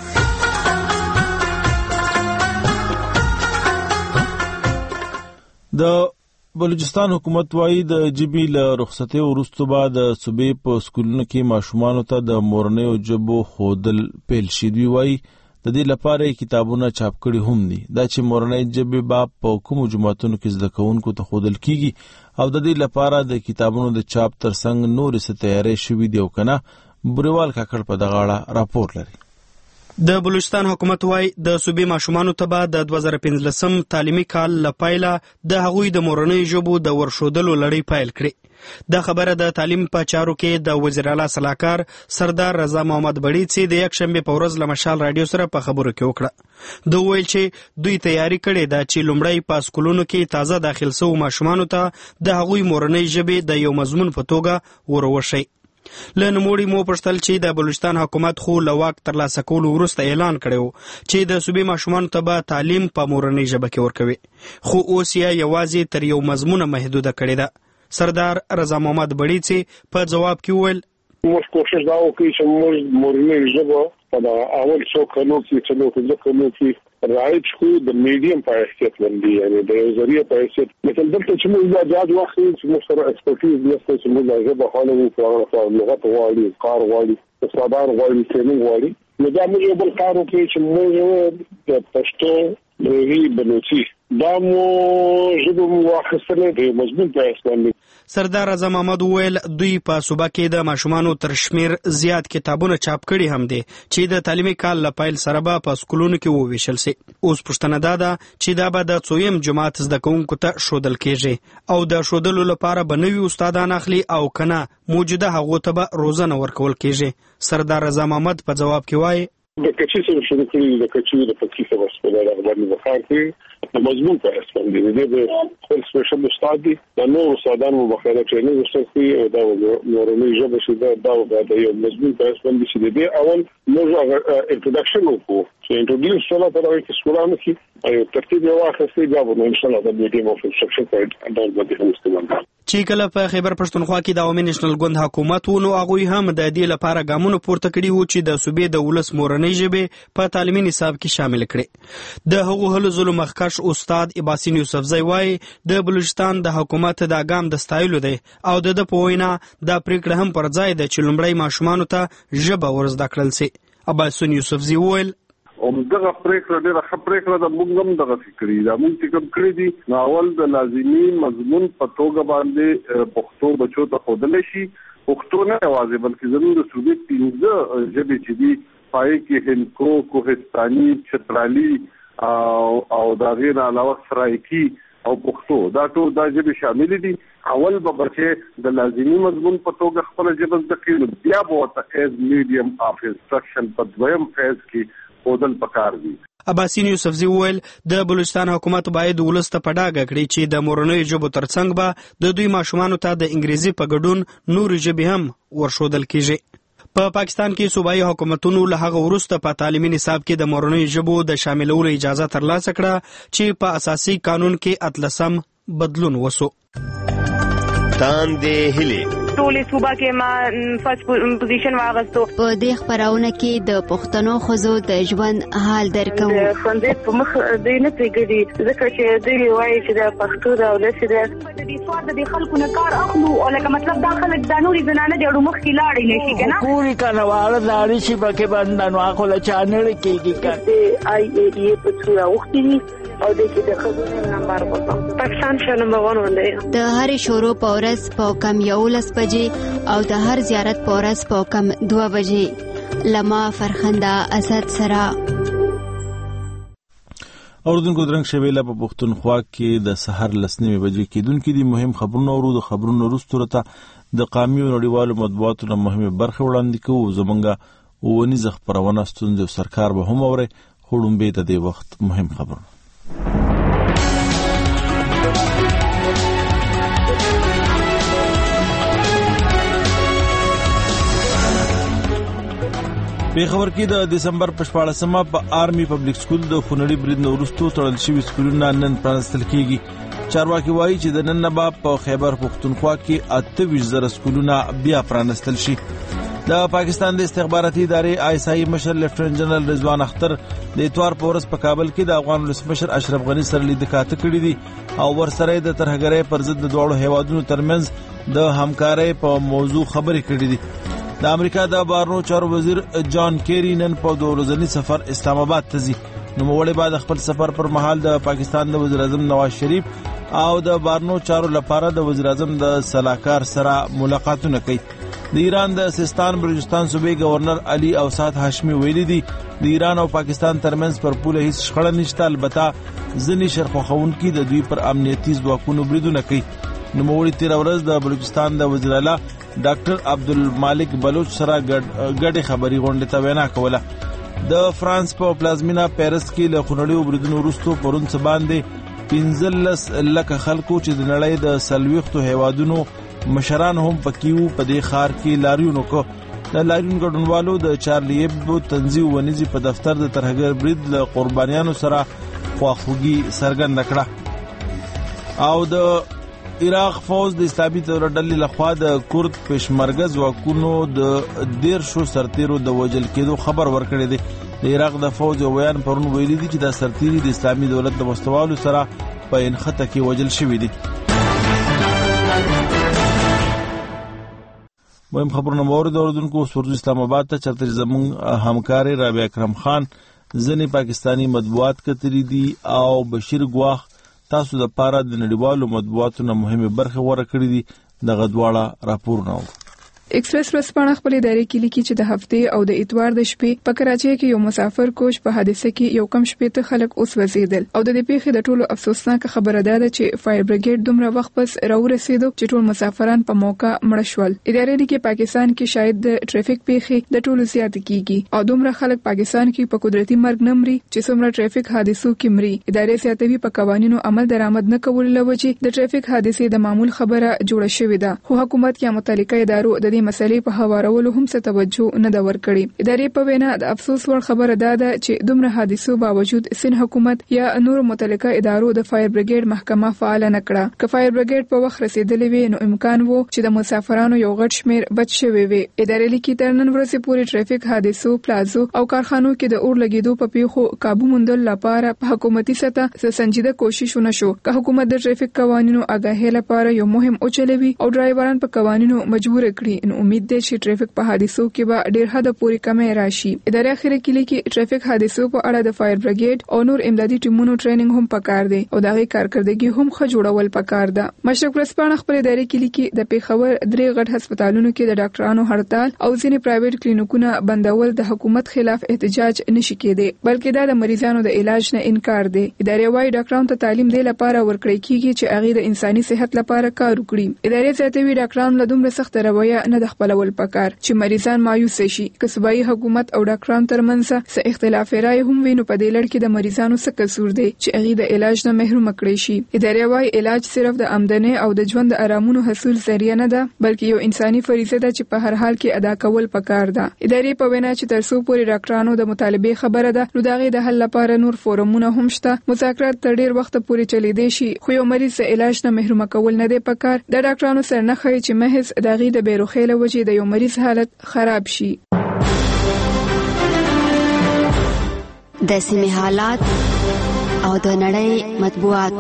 د بلوچستان حکومت وايي د جبي له رخصتۍ وروسته بعد صوبې په سکولونو کې ماشومانو ته د مورنیو ژبو ښودل پیل شوي. وایي د دې لپاره کتابونه چاپ کړي هم دي. دا چې مورنۍ ژبې به په کومو جوماتونو کې زده کوونکو ته ښودل کیږي او د دې لپاره د کتابونو د چاپ ترڅنګ نورې څه تیاری شوي دي او کنه. بوریوال کاکړ په دغه اړه راپور لري. د بلوچستان حکومت وايي د صوبې ماشومانو ته به د 2015 تعلیمي کال لپاره د هغوی د مورنۍ ژبو د ورښودلو لړۍ پیل کړي. دا خبره د تعلیم په چارو کې د وزیر اعلی صلاحکار سردار رضا محمد بړیڅ د یک شنبه په ورځ له مشال رادیو سره په خبرو کې وکړه. دوی ویل چې دوی تیاری کړې ده چې لومړی په سکولونو کې تازه داخل شوو ماشومانو ته د هغوی مورنۍ ژبې د یو مضمون په توګه وروښي. له نوموړي مو پوښتل چې د بلوچستان حکومت خو له واک ترلاسه کولو وروسته اعلان کړی چې د صوبې ماشومانو ته به تعلیم په مورنۍ ژبه کې ورکوي، خو اوس یې یوازې تر یو مضمونه محدوده کړې ده. سردار رضا محمد بړیڅ په جواب کې وویل موږ کوشش دا وکړو چې موږ مورنۍ ژبه په اول څو کلونو کې رایج خو د میډیم په حیثیت باندې یعنی د یو ذریعہ په حیثیت مثلا دلته چې موږ د اجازه واخلو چې موږ سره ایکسپرټیز نشته چې موږ د ژبه حالو په لغت غواړي کار غواړي استادان غواړي ټریننګ غواړي نو دا موږ یو بل کار وکړو چې موږ د پښتو لوی بلوچي دا مو ژبه مو واخیستلې د مضمون په اساس. سردار رضا محمد وویل دوی په صوبه کې د ماشومانو تر شمیر زیات کتابونه چاپ کړي هم دي چې د تعلیمي کال له پیل سره به په سکولونو کې وویشل سي. اوس پوښتنه دا ده چې دا به د څویم جماعت زده کوونکو ته ښودل کېږي او د ښودلو لپاره به نوي استادان اخلي او کنه موجوده هغو ته به روزنه ورکول کېږي. سردار رضا محمد په جواب کې وایي د کچې سره شروع کړی د کچې د پکې سره سپورټ هغه باندې وکړي د مضمون په اساس باندې د خپل سپیشل استاد دي د نور استادانو مخاله ټریننګ ورسوي او دا مورنۍ ژبه چې دا د یو مضمون په اساس باندې چې د اول موږ انټروډکشن وکړو چې انټروډیوس سره په اړه کې سکولانو کې یو ترتیب یو واخستې دا به ان شاء الله د میډیم اف انسټرکشن په ډول باندې هم استعمال چې کله په خیبر پښتونخوا کې د عوامي نېشنل ګوند حکومت ونو هغوی هم د دې لپاره ګامونه پورته کړي وو چې د صوبې د ولس مورنۍ ژبې په تعلیمي نصاب کې شامل کړي. د هغو هلو ځلو مخکښ استاد اباسین یوسفزی وایي د بلوچستان د حکومت دا ګام د ستایلو دی او د په وینا دا پریکړه هم پر ځای ده چې لومړی ماشومانو ته ژبه ورزده کړل سي. اباسین یوسفزی وویل دغه پریکړه ډېره ښه پریکړه ده. موږ هم دغه فکري دا موږ چې کوم کړی دي اول د لازمي مضمون په توګه باندې پښتو بچو ته ښودلی شي. پښتو نه یوازې بلکې زموږ د صوبې 15 ژبې چې دي پای کې هندکو کوهستاني چترالي او د هغې نه علاوه سرایکي او پښتو دا ټول دا ژبې شامل دي. اول به بچې د لازمي مضمون په توګه خپله ژبه زده کړي نو بیا به ورته ایز میډیم اف انسټرکشن په دویم فیز کې ښودل پکار دي. اباسین یوسفزی وویل د بلوچستان حکومت باید ولس ته په ډاګه کړي چې د مورنۍ ژبو ترڅنګ به د دوی ماشومانو ته د انګریزي په ګډون نورې ژبې هم ورښودل کېږي. په پاکستان کې صوبایي حکومتونو له هغه وروسته په تعلیمي نصاب کې د مورنۍ ژبو د شاملولو اجازه ترلاسه کړه چې په اساسي قانون کې 13 بدلون وسو. تاندې هلي ټولې صوبه کې ما فرست پوزیشن واغستو. په دې خبرونه کې د پښتنو ښځو د ژوند حال درکو. ښوونځی په مخ دوی نه پرېږدي ځکه چې دوی وایي چې د پښتو د اولسې د دې سواد د خلکو نه کار اخلو او لکه مطلب دا خلک دا نورې زنانه د اړو مخکې لاړې نه شي که نه پورې کنهواله لاړې شي پکې باندې نو اخو له چا نړۍ کېږي که د IAEA په څو راوښتي دي او د کې د ښځو نمبر وکړه پاکستان شه نمبر 1 باندې د هرې شروع په ورځ په کم 11 بجې او د هر زیارت په ورځ په کم 2 بجې لما فرخنده اسد سره. اوردونکو درنګ شویله په پښتونخوا کې د سحر 9 بجې کېدونکې دي مهم خبرونه ورو د خبرونو وروسته راته د قامي او نړیوالو مطبوعاتو نه مهمه برخه وړاندې کوو. زمونږه ونیزه خبرونه ستونزې او سرکار به هم اوري خو لومبې د دې وخت مهم خبرونه. پیښور کې د دسمبر په 14مه په آرمي پبلک سکول د خونړي برید نه وروسته تړل شوي سکولونه نن پرانستل کیږي. چارواکي وایي چې د نن نه به په خیبر پښتونخوا کې 28,000 سکولونه بیا پرانستل شي. د پاکستان د استخباراتي ادارې ISI مشر لیفټننټ جنرال رضوان اختر د اتوار په ورځ په کابل کې د افغان ولسمشر اشرف غني سره لیدکاته کړې دي او ورسره د ترهګرۍ پر ضد د دوړو هیوادونو ترمنځ د همکارۍ په موضوع خبرې کړې دي. د امریکا د بهرنیو چارو وزیر جان کیری نن په 2 ورځني سفر اسلام آباد ته ځي. نوموړی بعد خپل سفر پر مهال د پاکستان د وزیر اعظم نواز شریف او د بهرنیو چارو لپاره د وزیر اعظم د سلاکار سره ملاقاتونه کوي. د ایران د سیستان بلوچستان صوبې گورنر علي اوسات هاشمي ویلي دي د ایران او پاکستان ترمنځ پر پوله هیڅ شخړه نشته، البته ځینې شرخوښونکي د دوی پر امنیتي ځواکونو بریدونه کوي. نوموړي تیر ورځ د بلوچستان د وزیر اعلی ډاکټر عبدالمالک بلوچ سره ګډې خبري غونډې ته وینا کوله. د فرانس په پلازمینا پیرس کې له خونړیو بریدونو وروسته پرون څه باندې 15 لکه خلکو چې د نړۍ د 40 هیوادونو مشران هم پکې وو په دې ښار کې لاریون وکړ. د لاریون ګډونوالو د چارلی ایبدو تنظیم ونیزي په دفتر د ترهګر برید له قربانیانو سره خواخوږي څرګنده کړه. او د عراق فوج د اسلامي ډلې لخوا د کورد پېشمرګه ځواکونو د 13 سرتیرو د وژل کېدو خبر ورکړی دی. د عراق د فوج یو بیان پرون ویلي دي چې دا سرتیري د اسلامي دولت د مستوالو سره په انخته کې وژل شوي دي. مهم خبرونه مورد اوردونکو سپورت اسلام آباد ته چرته زموږ همکار رابعه اکرم خان ځنې پاکستانی مطبوعات کتري دي او بشیر ګواخ تاسو د پاره د نړیوالو مطبوعاتو نه مهمه برخه ورکړې دي. دغه دواړه راپورونه ایکسپریس ورځپاڼه خپل ادارې کې لیکي چې د هفته او د اتوار د شپې په کراچۍ کې یو مسافر کوچ په حادثه کې یو کم شپې ته خلک اوس وزیدل او د دې پیښې د ټولو افسوسناک خبره ده چې فایر بریګیډ دومره وخت پس راورسېدو چې ټول مسافران په موقع مړ شول. ادارې لیکي پاکستان کې شاید د ټریفیک پیښې د ټولو زیات کیږي او دومره خلک پاکستان کې په قدرتي مرګ نه مري چې څومره ټریفیک حادثو کې مري. ادارې زیاتوي په قوانینو عمل درآمد نه کول لوجه د ټریفیک حادثې د معمول خبره جوړه شوې ده، خو حکومت یا متعلقه ادارو د مسلې په هوارولو هم څه توجه نه دا ورکړي. ادارې په وینا د افسوس ور خبره ده چې دومره حادثو باوجود سین حکومت یا نور متعلقه ادارو د فایر بریګیډ محکمه فعال نه کړه. که فایر بریګیډ په وخت رسیدلې وي نو امکان وو چې د مسافرانو یو غټ شمیر بچ شوی وي. ادارې لیکي تر نن ورځې پورې ټریفیک حادثو پلازو او کارخانو کې د اور لګیدو په پیښو قابو موندل لپاره په حکومتي سطح سنجیده کوشش ونشو. که حکومت د ټریفیک قوانینو آگاهی لپاره یو مهم اوچلوي او ډرایوران په قوانینو مجبور کړي نو امید ده چې ټریفیک په حادثو کې به ډیر حد پورې کمې راشي. ادارې اخیری کې لیکي ټریفیک حادثو په اړه د فایر بریګیډ او نور امدادي ټیمونو ټریننګ هم پکار دی او دغه کارکړدګي هم ښه جوړول پکار ده. مشرق ورځپاڼه خپل ادارې کې لیکي د پیښور 3 غټ هسپتالونو کې د ډاکټرانو هړتال او ځینې پرایویټ کلینیکونه بندول د حکومت خلاف احتجاج نشي کېدی بلکې دا د مریضانو د علاج نه انکار دی. ادارې وايي ډاکټرانو ته تعلیم دی لپاره ورکړی کیږي چې هغه د انساني صحت لپاره کار وکړي. ادارې زیاتوي ډاکټرانو له دومره سخت رویه نه نه د خپلول پکار چې مریضان مایوس شي. که صوبایي حکومت او ډاکټرانو ترمنځ څه اختلاف رائے هم وي نو په دې لړ کې د مریضانو څه قصور دی چې هغه د علاج نه محروم کړي شي. ادارې وايي علاج صرف د آمدنی او د ژوند د آرامونو حصول ذریعہ نه ده بلکې یو انساني فریضه ده چې په هر حال کې ادا کول پکار ده. ادارې په وینا چې تر څو پورې ډاکټرانو د مطالبه خبره ده نو دغه د حل لپاره نور فورمونه هم شته. مذاکرات تر ډیر وخت پورې چلیدي شي خو یو مریض د علاج نه محروم کول نه دی پکار. د ډاکټرانو سره نه خي چې محض دغه د بیروخیله وجې د یو مریض حالت خراب شي. د سیمې حالات او د نړۍ مطبوعات.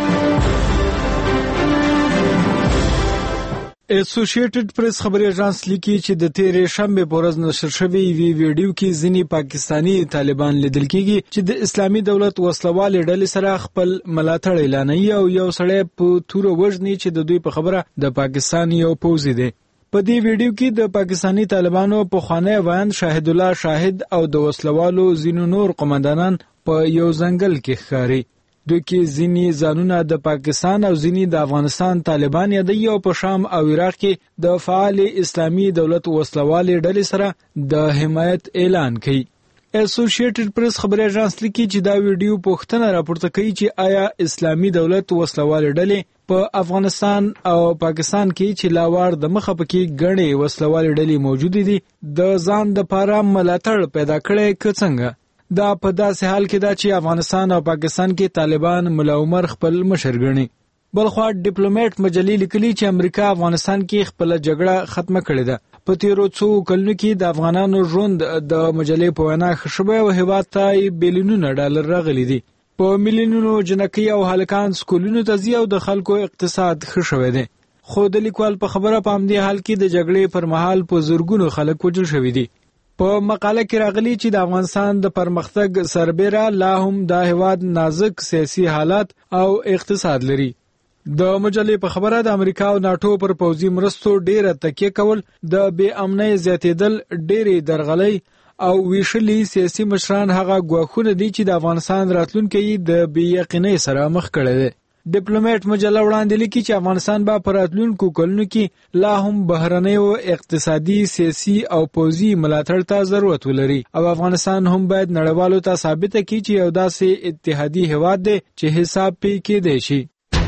اسوسییټډ پریس خبري اژانس لیکي چې د تیرې شنبه په ورځ نشر شوی ویډیو کې ځینی پاکستانی طالبان لیدل کېږي چې د اسلامي دولت وسلوال ډلې سره خپل ملاتړ اعلانوي او یو سړی په تور وژني چې د دوی په خبره د پاکستان یو پوځي دی. په دې ویډیو کې د پاکستانی طالبانو په خوانی وایند شاهد الله شاهد او د وسلوالو ځینو نور قومندانان په یو ځنګل کې ښکاري. دوی کې ځینی ځانونه د پاکستان او ځینی د افغانستان طالبان یادوي او په شام او عراق کې د فعال اسلامي دولت وسلوالې ډلې سره د حمایت اعلان کوي. اسوسییټډ پریس خبري اژانس لیکي چې دا ویډیو پوښتنه راپورته کوي چې آیا اسلامي دولت وسلوالې ډلې په افغانستان او پاکستان کې چې لاوار د مخه پکې ګڼې وسلوالې ډلې موجود دي د ځان د پاره ملاتړ پیدا کړي که څنګه. دا په داسې حال کې دا چې افغانستان او پاکستان کې طالبان ملا عمر خپل مشر ګڼي. بلخوا ډیپلوماټ مجلې لیکلي چې امریکا افغانستان کې خپل جګړه ختمه کړې ده. په تیرو څو کلونو کې د افغانانو ژوند د مجلې په وینا ښه شوی او هیواد ته بلیونونه ډالر راغلي دي. په میلیونونو جنکۍ او هلکان سکولونو ته ځي او د خلکو اقتصاد ښه شوی دی. خو د لیکوال په خبره په همدې حال کې د جګړې پر مهال په زرګونو خلک وژل شوي دي. په مقاله کې راغلي چې د افغانستان د پرمختګ سربېره لا هم د هیواد نازک سیاسي حالات او اقتصاد لري. د مجلې په خبره د امریکا او ناتو پر پوځي مرستو ډیره تکیه کول د بې امنۍ زیاتېدل ډېرې درغلۍ او ویشلي سیاسي مشران هغه ګواښونه دي چې د افغانستان راتلونکی د بې یقینۍ سره مخ کړی دی. ډیپلوماټ مجله وړاندې لیکي چې افغانستان به په راتلونکو کلونو کې لا هم بهرنیو اقتصادي سیاسي او پوځي ملاتړ ته ضرورت ولري او افغانستان هم باید نړیوالو ته ثابته کړي چې یو داسې اتحادي هیواد دی چې حساب پې کېدی شي.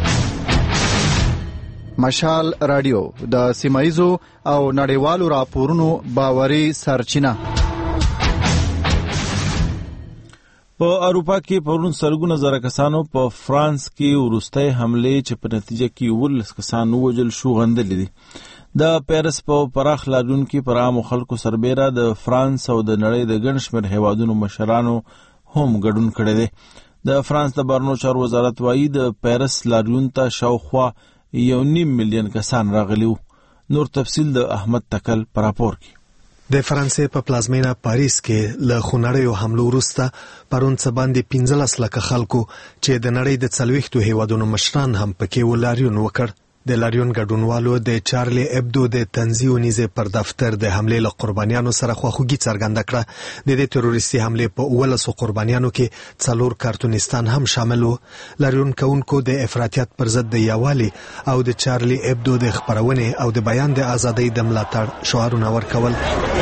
مشال رادیو د سیمایزو او نړیوالو راپورونو باوري سرچینه. په اروپا کې پرون سلګونه زره کسانو په فرانس کې وروستۍ حملې چې په نتیجه کې 19 کسان ووژل شو غندلې دي. د پیرس په پراخ لاریون کې پر عامو خلکو سربېره د فرانس او د نړۍ د ګڼ شمېر هیوادونو مشرانو هم ګډون کړی دی. د فرانس د بهرنیو چارو وزارت وایي د پیرس لاریون ته شاوخوا 1.5 میلیون کسان راغلي وو. نور تفصیل د احمد تکل په راپور کې. د فرانسې په پلازمینه پاریس کې له خونړیو حملو وروسته پرون څه باندې 15 لکه خلکو چې د نړۍ د 40 هیوادونو مشران هم پکې ولاریون وکړ. د لاریون ګډونوالو د چارلی ابدو د تنزیو نیزه پر دفتر د حملې له قربانیانو سره خواخوږي څرګنده کړه. د دې تروریستي حملې په 19 قربانیانو کې 4 کارتونستان هم شامل وو. لاریون کوونکو د افراطیت پر ضد د یووالي او د چارلی ابدو د خبرونې او د بیان د ازادۍ د ملاتړ شعارونه ورکول.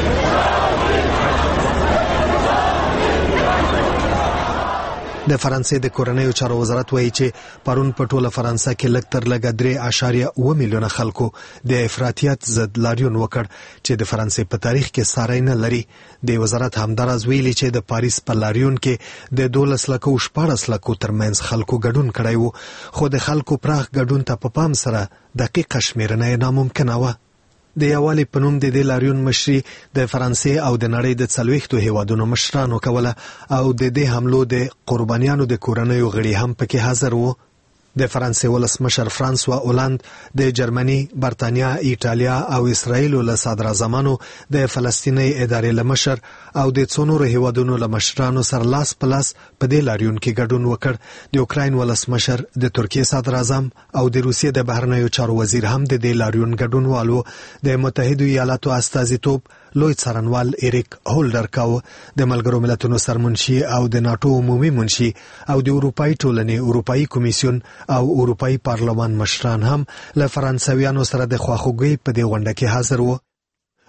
د فرانسې د کورنیو چارو وزارت وایي چې پرون په ټوله فرانسه کې لږ تر لږه 3.7 میلیونه خلکو د افراطیت ضد لاریون وکړ چې د فرانسې په تاریخ کې ساری نه لري. د وزارت همداراز ویلي چې د پاریس په لاریون کې د 12 لکو 14 لکو ترمنځ خلکو ګډون کړی وو، خو د خلکو پراخ ګډون ته په پام سره دقیقه شمیرنه ناممکنه وه. د یووالي په نوم د دې لاریون مشري د فرانسې او د نړۍ د 40 هیوادونو مشرانو کوله او د دې حملو د قربانیانو د کورنیو غړي هم پکې حاضر وو. د فرانسې ولسمشر فرانسوا اولاند، د جرمني، برتانیا، ایټالیا او اسرائیل له صدر اعظمانو، د فلسطیني ادارې له مشر او د څو نورو هیوادونو له مشرانو سره لاس په لاس په دې لاریون کې ګډون وکړ. د اوکراین ولسمشر، د ترکیې صدر اعظم او د روسیې د بهرنیو چارو وزیر هم د دې لاریون ګډونوال وو. د متحده ایالاتو استازیتوب لوی څارنوال ایریک هولډر کاو، د ملګرو ملتونو سرمنشي او د ناتو عمومي منشي او د اروپאי ټولنې، اروپאי کمیسیون او اروپאי پارلمان مشران هم له فرانسویانو سره د خواخوږۍ په دې غونډه کې حاضر وو.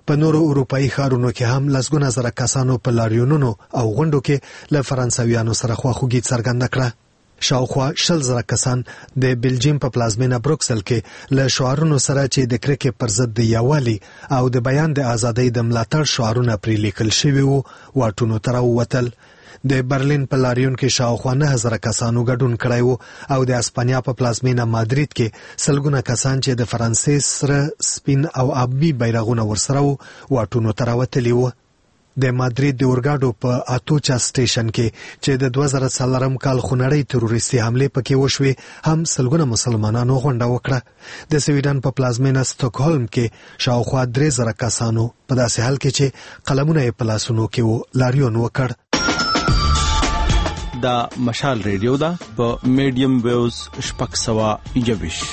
په نورو اروپאי ښارونو کې هم لسګونه زره کسانو په لاریونونو او غونډو کې له فرانسویانو سره خواخوږي څرګنده کړه. شاوخوا 100,000 کسان د بلجیم په پلازمینه بروکسل کې له شعارونو سره چې د کرکې پر ضد د یووالي او د بیان د ازادۍ د ملاتړ شعارونه پرې لیکل شوي وو واټونو ته راووتل. د برلین په لاریون کې شاوخوا 9,000 کسانو ګډون کړی وو او د اسپانیا په پلازمینه مادرید کې سلګونه کسان چې د فرانسې سره سپین او آبي بیرغونه ورسره وو واټونو ته راوتلي وو. د مادرید د اورګاډو په اتوچا سټیشن کې چې د 2004 کال خونړۍ تروریستي حمله پکې وشوه هم سلګونه مسلمانانو غونډه وکړه. د سویډن په پلازمینه سټاکهولم کې شاوخوا 3,000 کسانو په داسې حال کې چې قلمونه یې په لاسونو کې لاریون وکړ. دا مشال ریډیو دا په میډیم ویوز 621.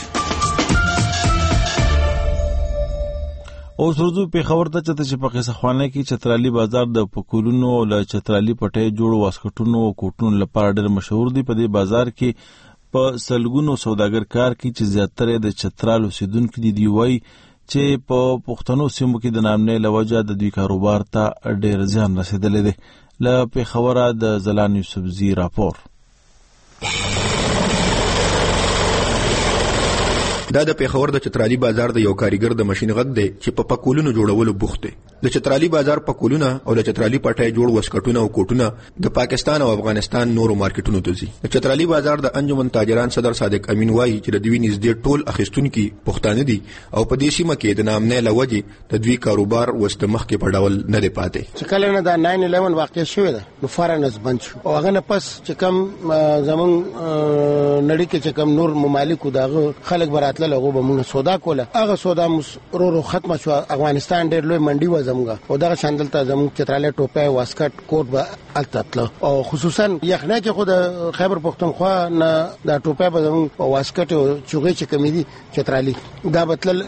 اوس ورځو په خبر ته چې په قصه خوانه کې چترالي بازار د پکولونو او له چترالي پټي جوړ واسکټونو او کوټونو لپاره ډېر مشهور دی. په دې بازار کې په سلګونو سوداګر کار کوي چې زیاتره د چترال اوسیدونکو دي وای چې په پښتنو سیمو کې د نامنې لوجه د دوی کاروبار ته ډېر زیان رسیدلی دی. له په خبره د زلان یوسفزي راپور. دا د پیښور د چترالي بازار د یو کاریګر د ماشين غږ دی چې په پکولونو جوړولو بوخت دی. د چترالي بازار پکولونه او د چترالي پټای جوړ وسکټونه او کوټونه د پاکستان او افغانستان نورو مارکیټونو ته ځي. د چترالي بازار د انجمن تاجران صدر صادق امین وایي چې د دوی نږدې ټول اخیستونکي پښتانه دي او په دې سیمه کې د نامنې لوجې د دوی کاروبار وس د مخ کې په ډول نه دی پاتې. چې کله نه دا 9/11 واقع شوه ده نو فارنس بند شو او هغه نه پس چې کم زمون نړۍ کې چې کم نور ممالک دغه خلک براتله هغه به موږ سودا کوله. هغه سودا رو ختم شو. افغانستان ډېر لوی منډي و زموږه او دغه شاندلته زموږ چتراله ټوپه واسکټ کوټ به التتله او خصوصا یخنه کې خود خیبر پختونخوا نه دا ټوپه به زموږ واسکټ او چوغې چې کمی دي چترالي دا بتل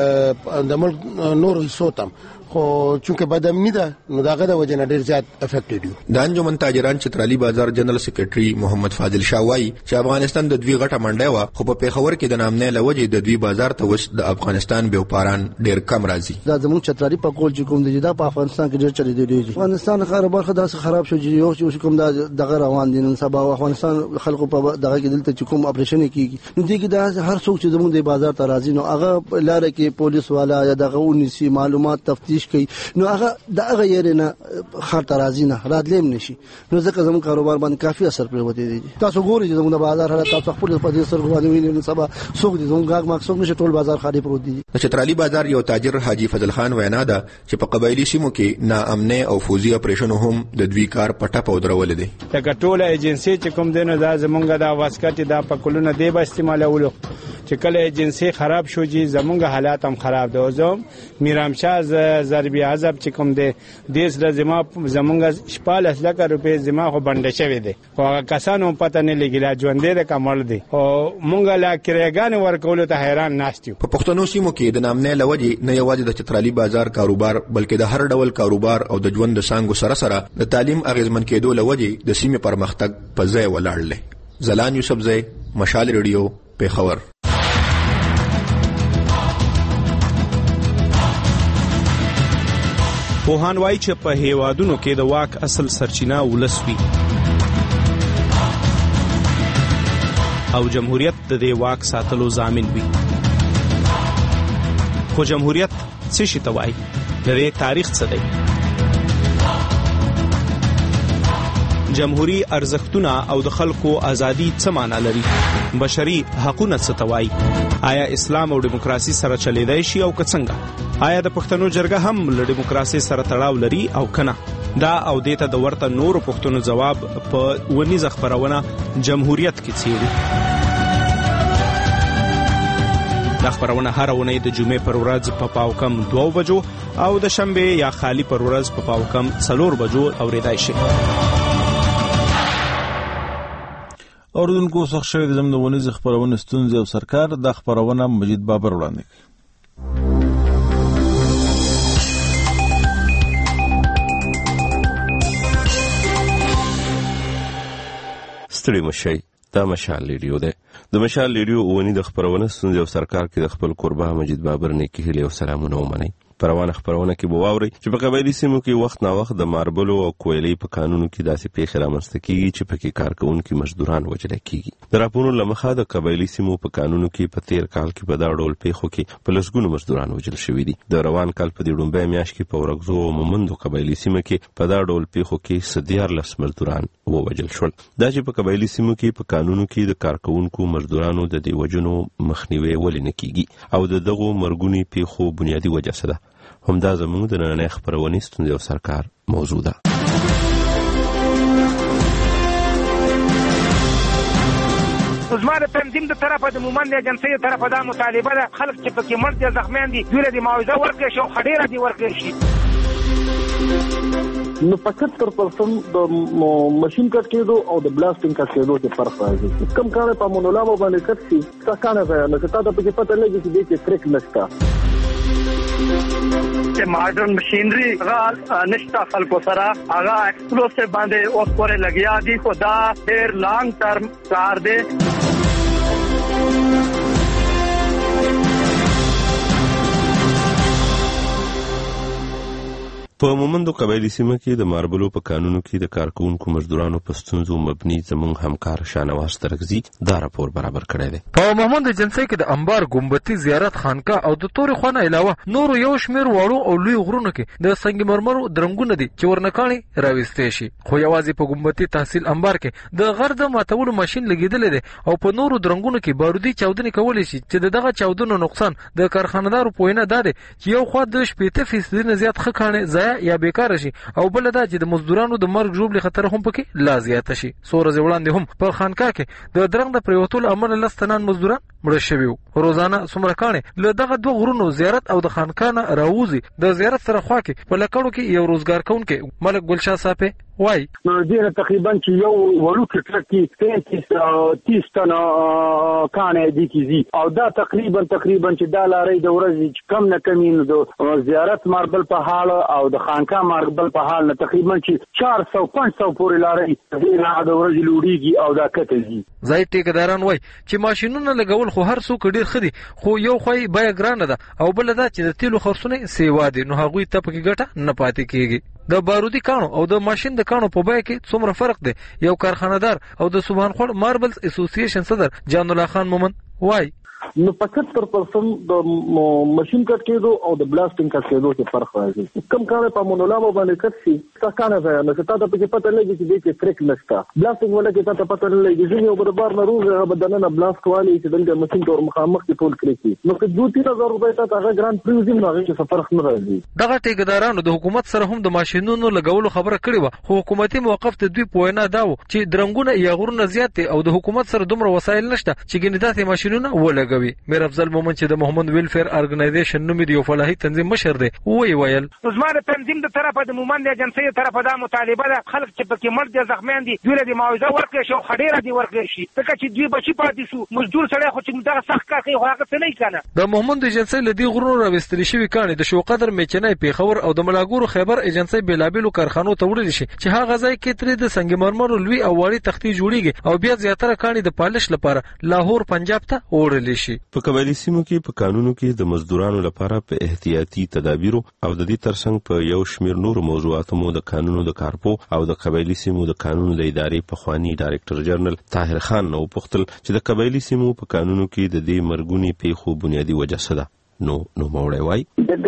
د ملک نور هیڅوتم خو چونکه بدامنی ده نو داغه د وجه نه ډیر زیات افیکټډ یو. د انجمن تاجران چترالي بازار جنرال سیکریټري محمد فاضل شاه وایي چې افغانستان د دوی غټه منډه و خو په پیښور کې د نامنې لوجې د دوی بازار ته وس د افغانستان بیوپاران ډیر کم راځي. دا زموږ چترالي په کول چې کوم دی دا په افغانستان کې ډیر چلی دی. افغانستان کاروبار خدای خراب شو چې کوم دا دغه روان دي نن سبا افغانستان خلکو په دغه کې دلته چې کوم اپریشن کیږي نو دغه د هر څوک چې زموږ د بازار ته راځي نو هغه لاره کې پولیس والا یا دغه ونیسي معلومات تفتیش کوي نو هغه دغه یې نه خاطر راځي نه راتلم نشي نو ځکه زموږ کاروبار باندې کافي اثر پرې وتی دي. تاسو ګورئ چې زموږ د بازار حالت تاسو خپل په دې سره باندې وینئ نن سبا څوک دي زموږ غاګ ماکسوم نشي ټول بازار خالي پروت دي. د چترالي بازار یو تاجر حاجی فضل خان وینا ده چې په قبایلی سیمو کې ناامنه او فوزي اپریشن هم د دوی کار پټه پودرول دي. د ټوله ایجنسی چې کوم دینه دا زمونږ د واسکټ دا پکولونه دی به استعمالولو چې کله ایجنسی خراب شو جی زمونږ حالات هم خراب دي. زم میرامشاه ضربي عذاب چې کوم دی دیس د زمونږ 14 لک روپے زما خو بنده شوی دی خو کسانو پته نه لګیلا ژوندې د کمل دی او مونږ لا کرېګان ورکول ته حیران ناستیو. په پښتنو سیمو کې د نامنې لوجې نه یوازې د چترالي بازار کاروبار بلکې د هر ډول کاروبار او د ژوند د سانګو سره سره د تعلیم اغیزمن کېدو لوجې د سیمې پرمختګ په ځای ولاړ لې. زلان یوسفزی مشال ریډیو پیښور. پوهان وایي چې په هیوادونو کې د واک اصل سرچینه ولس وي او جمهوریت د دې واک ساتلو ضامن وي. خو جمهوریت څه شي ته وایي؟ د دې تاریخ څه دی؟ جمهوری ارزښتونه او د خلکو ازادي څه معنا لري؟ بشري حقوقونه څه ته وایي؟ آیا اسلام او دیموکراسي سره چلیدای شي او که څنګه؟ آیا د پښتنو جرګه هم له دیموکراسي سره تړاو لري او کنه؟ دا او دیته د ورته نورو پښتنو جواب په ونیزه خبرونه جمهوریت کې څیړي. دا خبرونه هر ونې د جمعې پر ورځ په پاوکم 2 بجو او د شنبه یا خالی پر ورځ په پاوکم 4 بجو اوریدای شي. اوردونکو څخه شوی د زموږ د ونیزه خبرونه ستونزې او سرکار د خبرونه مجید بابر وړاندې کوي. ستړي مشي دا مشال ریډیو ده. د مشال ریډیو ونی د خبرونه ستونزې او سرکار کې د خپل قربا مجید بابر نه کې هلي او سلامونه ومني. پروانه خبرونه کې بواوري چې په قبایلی سیمو کې وخت نا وخت د ماربلو او کویلې په قانونو کې داسې پیښې رامنځته کیږي چې پکې کارکونکو مزدوران وژل کیږي. د راپورونو لمخه د قبایلی سیمو په قانونو کې په تیر کال کې په دا ډول پیښو کې په لسګونو مزدوران وژل شوي دي. د روان کال په ډومبه میاشت کې په ورغزو او مومندو قبایلی سیمو کې په دا ډول پیښو کې 14 مزدوران وژل شول. دا چې په قبایلی سیمو کې په قانونو کې د کارکونکو مزدورانو د دې وجنو مخنیوي ولې نه کیږي او د دغو مرګونی پیښو بنیادی وجه څه ده؟ همدا زموږ د نننۍ خبرونې ستونزې او سرکار موضوع ده. زما د تنظیم د طرفه د مومند ایجنسۍ د طرفه دا مطالبه ده خلک چې پکې مړ دي زخمیان دي دوی له معاوضه ورکړي شي او خډیره دي ورکړي شي. نو 75% د ماشين کټ کېدو او د بلاستینګ کټ کېدو کې فرق راځي. کم کار په مونولامو باندې کټ شي تا کانه ده نو تا ته پکې پته لګي چې دې کې ټریک نشته چې ماډرن ماشينري غال نشتا خلکو سره هغه ایکسپلوسیو باندې اوس پورې لګیا دي خو دا ډېر لانګ ټرم کار دی. په مومندو قبایلی سیمه کې د ماربلو په قانونو کې د کارکونکو مزدورانو په ستونزو مبني زموږ همکار شانواز ترغزي دا راپور برابر کړی دی. په مومند ایجنسۍ کې د انبار ګمبتي زیارت خانقاه او د تورې خانه علاوه نور یو شمیر وړو او لوی غرونو کې د سنگ مرمرو درنګونه دي چې ورنکاڼي راوستي شي. خو یوازې په ګمبتي تحصیل انبار کې د غرد ماتولو ماشين لګیدل دي او په نورو درنګونو کې بارودي چاودنې کولې شي چې دغه چاودنو نقصان د کارخانه‌دارو پوینه ده چې یو خوا د 80% نه زیات خکانه یا بیکاره شي او بل دا چې د مزدورانو د مرګ ژوبل خطر هم پکې لا زیات شي. سورز وړاندې هم په خانقاه کې د درنګ د پریوتول امر لستنان مزدوران مړ شوي وو. روزانه څومره کانې له دغه دوه غرونو زیارت او د خانقاه نه راوځي. د زیارت سره خوا کې په لکړو کې یو روزګار کونکي ملک ګلشاه صاحب وای نو دې تقریبا چې یو وړو ټرک کې 30 ټن کانې دي کیږي او دا تقریبا چې دا لارې د ورځې کم نه کمین د زیارت ماربل په حال او د خانقاه ماربل په حال نه تقریبا چې 400-500 پورې لارې د ورځې لوړیږي او دا کتهږي. ځای ټیکداران وای چې ماشينونه لګول خو هر څوک ډیر خدي خو یو خوای بیا ګرانه ده او بل دا چې د تیلو خرڅونه سیوا دي نو هغوی ته پکې ګټه نه پاتې کیږي. د بارودي کانو او د ماشين د کانو په بیه کې څومره فرق دی؟ یو کارخانه‌دار او د سبحان خور ماربلز اسوسییشن صدر جان الله خان مومن وای نو 75% د ماشين کټ کېدو او د بلاستینګ کټ کېدو کې فرق راځي. کم کار په مونولامو باندې کټ شي تا کانه ده نو تا ته پکې پته لګي چې دې کې ټریک نشته. بلاستینګ ولا کې تا ته پته لګي چې یو برابر نه روزه بدنه بلاست کوالي چې دغه ماشين تور مخامخ کې ټول کړی نو که 2-3,000 روپۍ ته هغه ګران پریزم نه هغه څه فرق نه راځي. دغه ټیکدارانو د حکومت سره هم د ماشينونو لګولو خبره کړې و خو حکومتي موقف ته دوی پوینه داو چې درنګونه یا غرونه زیات او د حکومت سره دومره وسایل نشته چې ګنیدات ماشينونه ولګوي. میر افضل مومن چې د محمد ویلفیر ارګنایزیشن نوم دی او فلاحي تنظیم مشر دی ویل زما د تنظیم د طرفه د مومند ایجنسۍ د طرفه دا مطالبه ده خلک چې پکې مړ دي زخمیان دي دوی له معاوضه ورکړي شي او خډیره دي ورکړي شي ځکه چې دوی بچي پاتې شو مزدور سره خو چې دغه سخت کار کوي هغه څه نه کنه. د محمد ایجنسۍ له دې غرونو راوستل شوی کانې د شوقدر میچنای پیښور او د ملاګورو خیبر ایجنسۍ بلابلو کارخانو ته وړل شي چې هغه ځای کې تر د سنگ مرمرو لوی او وړي تختې جوړیږي او بیا زیاتره کانې د پالش لپاره لاهور پنجاب ته وړل شي. په قبایلی سیمو کې په قانونو کې د مزدورانو لپاره په احتیاطي تدابیرو او د دې ترڅنګ په یو شمیر نور موضوعاتو مو د قانونو د کارپو او د قبایلی سیمو د قانونو د ادارې په خواني ډایرکټر جنرال طاهر خان نو پختل چې د قبایلی سیمو په قانونو کې د دې مرګونی پیښو بنیادی وجه څه ده. نو موړی وای د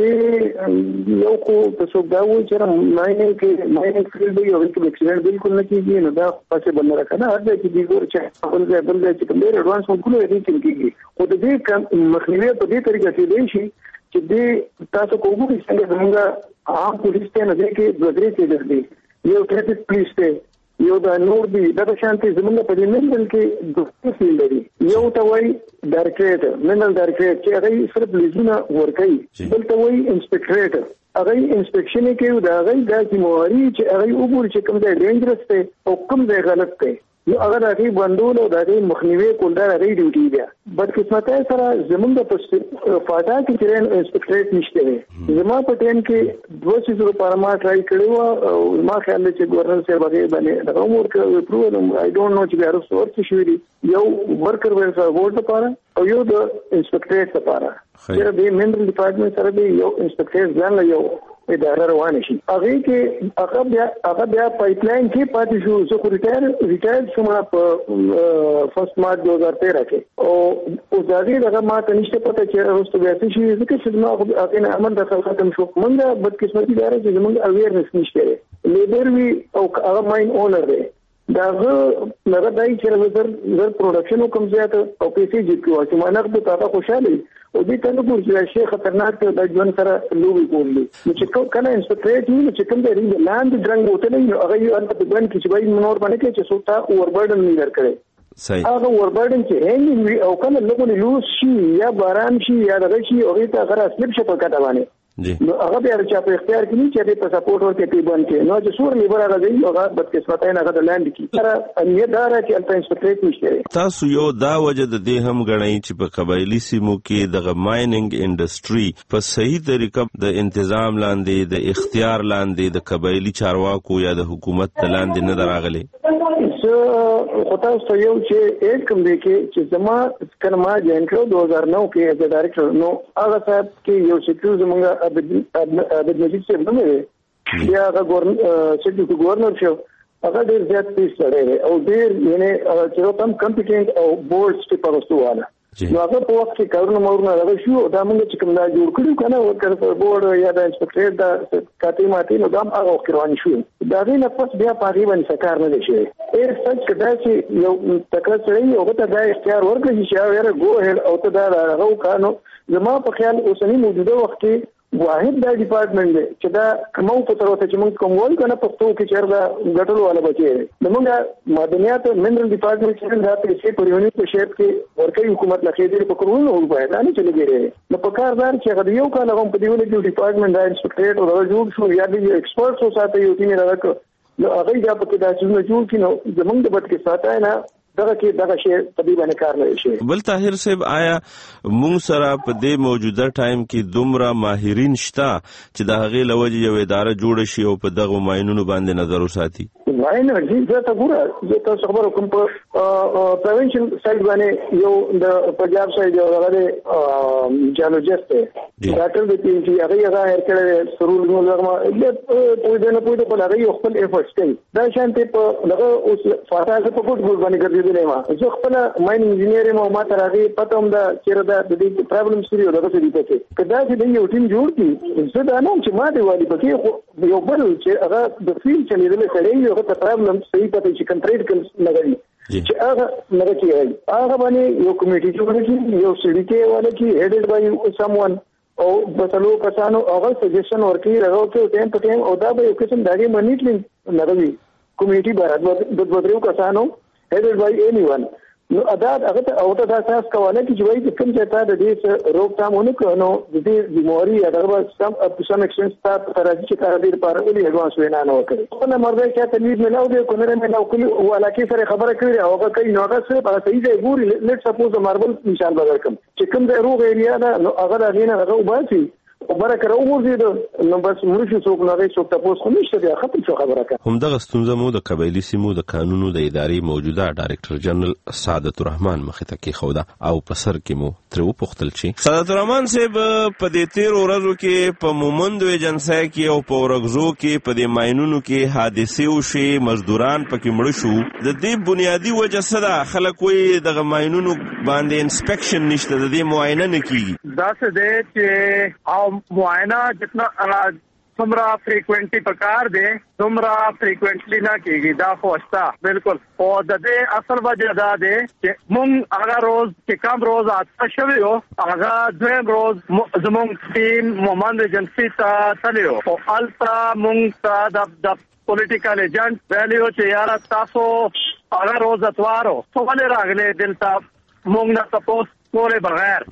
دې یو کو په څو دا و چې مایننګ فیلډ یو کې اکسیډنټ بالکل نه کیږي نو دا پاتې بند راکنه هر ځای کې دی ګور چې بل ځای چې کوم ډیر اډوانس مونږ نه کیږي خو د دې مخنیوي په دې طریقه کې دی چې دې تاسو کومه څنګه زموږه عام پولیس ته نه دی کې دوه درې کې دی یو ټریفیک پولیس ته یو دا نور دی دا شانتي زمونږ په دې منځل کې دوه فیلډ دی یو ته وای ډایرکټر منل ډایرکټر چې هغه صرف لیزونه ورکوي بل ته وای انسپکټریټر هغه انسپکشن کوي دا هغه د مواري چې هغه وګوري چې کوم ځای ډینجرس دی او کوم ځای غلط دی نو هغه د هغې بندول او د هغې مخنیوي کول دا د هغې ډیوټي ده. بدقسمتۍ سره زمونږ د فاټا کې چې انسپکټریټ نشته دی. زما په ټایم کې 2 څیزو لپاره ما ټرای کړی وه او ما خیال دی چې ګورنر صاحب هغې باندې دغه هم ورکړی اپروول آی ډونټ نو چې بیا وروسته ورڅه شوي دي. یو ورکر ویلفیر بورډ لپاره او یو د انسپکټریټ لپاره چې د منرل ډپارټمنټ سره دی یو انسپکټریټ ځان له یو اداره روانه شي. هغه کې هغه بیا پایپ لاین کې پاتې شو. زه خو ریټایر شوم په 1 مارچ 2013 کې او اوسادي دغه ماته نشته پته چې وروسته بیا څه شي ځکه چې ما هغه نه امر د ختم شو. موږ بدقسمتي دار چې موږ اویرنس نشته لیبر وی او هغه ماین اونر دی داغه نه دای چې زر پروډکشن کوم زیات او پیسې جوړ چې ما نه به تاسو خوشاله او دې ته نو چې شي خطرناک د ژوند سره لوبي کولې چې کله انسپکټریټ نه چې کوم دی لاند درنګ وته نه هغه یو ان په ځان کې چې وایي منور باندې کې چې سوتا اوربرډن نه درکړي. صحیح هغه اوربرډن چې هنګ او کله لګونی لوس شي یا باران شي یا دغه شي او ته غره سلیپ شي په کټه باندې نو هغه بیا چې په اختیار کې نه چې په سپورټ ورته کې باندې نو چې سور لیبر راځي هغه بدقسمتۍ نه غد لاند کې تر امید دار چې الته انسپکټریټ نشته. تاسو یو دا وجه د دې هم غنئ چې په قبایلی سیمو کې د مایننګ انډستری په صحیح طریقه د تنظیم لاندې د اختیار لاندې د قبایلی چارواکو یا د حکومت لاندې نه دراغلي. خو تاسو یو چې ایک کوم دی چې زما کلمه جوین کړو 2009 کې ایز ډایریکټر نو هغه صاحب کې یو شکل زمونږ عبد مجید صاحب نوم دی بیا هغه گورنر شو هغه ډېر زیات پیس سره او ډېر یعنی چې کوم کمپیټنټ او بورډ سټیپ واستواله نو هغه په وخت کې کارونه مورونه راغلی شو دا موږ چې کوم دا جوړ کړو کنه ورکړ بورډ یا د انسپکټریټ دا کاتې ماتې نو دا هغه وخت روان شو دا غي نه پس بیا پاغي باندې سکار نه شي. ایر سچ کدا چې یو تکړه سړی یو ته دا اختیار ورکړي چې یاره گو هډ او ته دا راغو کانو زما په خیال اوسنی موجوده وخت کې واحد دا ډپارټمنټ دی چې دا کومو په تر وته چې موږ کوم وایو کنه پښتو کې چیرې غټلو والا بچي نو موږ مدنیات منرل ډپارټمنټ چې دا پیسې په یونیټ په شیپ کې ورکوي حکومت لخوا دې په کورونو وایي دا نه چلېږي نو په کاردار چې هغه یو کال هم په دیونه کې ډپارټمنټ دا انسپکټریټ او جوړ شو یا دې ایکسپرټس او ساتي یو ټیم راکړو نو هغه دا په کې دا چې جوړ کینو زمونږ د بد کې ساتای نه دغه کې دغه شی په دې باندې کار نه شي. بل طاهر صاحب آیا مونږ سره په دې موجوده ټایم کې دومره ماهرین شته چې د هغې لوجه یو اداره جوړ شي او په دغه ماینونو باندې نظر وساتي؟ ماینه زه تاسو خبرو کوم په پریونشن سایډ باندې یو د پنجاب سایډ یو هغه جیولوجیست ډاکټر د پی جی هغه هرکړه سرور نو لغما په دې نه پوهه په هغه خپل ایفورټس کوي دا شانته په هغه اوس فاټا په ګډ باندې ګرځي زه خپل ماین انجینیر ما ته راغی پته هم دا چیرې دا د دې پرابلم سری او دغه څه دي پکې کدا چې یو ټیم جوړ کی زه دا نه چې ما دی والی پکې یو بل چې هغه د فیل چلیدل سړی یو ته پرابلم صحیح پته چې کنټریټ کړي لګي چې هغه نه کوي هغه باندې یو کمیټي جوړ کی یو سړی کې والا کی هیډډ بای سم او بسلو کسانو هغه سجیشن ورکی راغو کې ټیم په ټیم او دا به یو قسم داګه منیټلینګ لګوي کمیټي بارات د بدرو کسانو headed by anyone نو ادا هغه او ته اساس کوله چې وایي چې کوم ځای ته د دې روکثامونه کوو د دې بیماری هغه سم ایکسنس ته ترځي چې کار دې لپاره ولې ایڈوانس وینا نه وکړي نو مرده چې تلویز ملاو دې کومره ملاو کړي ولاکه سره خبره کړې او هغه کوي نو هغه څه په صحیح ځای ګوري لیټ سپوز ماربل مثال بدل کوم چې کوم ځای روغ ایریا ده نو هغه غینه هغه وباسي خبره کړو ورزيد نو بس مرشي څوک نه غي څوک تاسو خو نشته بیا ختم شو خبره کړه هم دغه ستونزه مو د قبایلی سیمو د قانونو د ادارې موجوده ډایرکټر جنرال سعادت الرحمن مخته کې خوده او په سر کې مو تر وپختل چې سعادت الرحمن صاحب په دې 13 ورځو کې په مومند ایجنسی کې او په ورغزو کې په دې ماینونو کې حادثه وشي مزدوران پکې مړ شو د دې بنیادی وجه څه ده خلک وي دغه ماینونو باندې انسپیکشن نشته د دې معاینه نه کیږي دا څه دی چې معائنہ جتنا تمرا فریکوینٹلی پکار دے تمرا فریکوینٹلی نہ کیږي دا خوشتا بالکل او د دې اصل وجه دا دی چې مونږ هغه روز چې کم روز اته شوی او هغه دویم روز زمونږ ټیم مومند ایجنسی ته تلو او التا مونږ ته د پولیټیکل ایجنټ ویلیو چې یاره تاسو هغه روز اتوارو څو ولې راغلي دلته مونږ نه تاسو کولې بغیر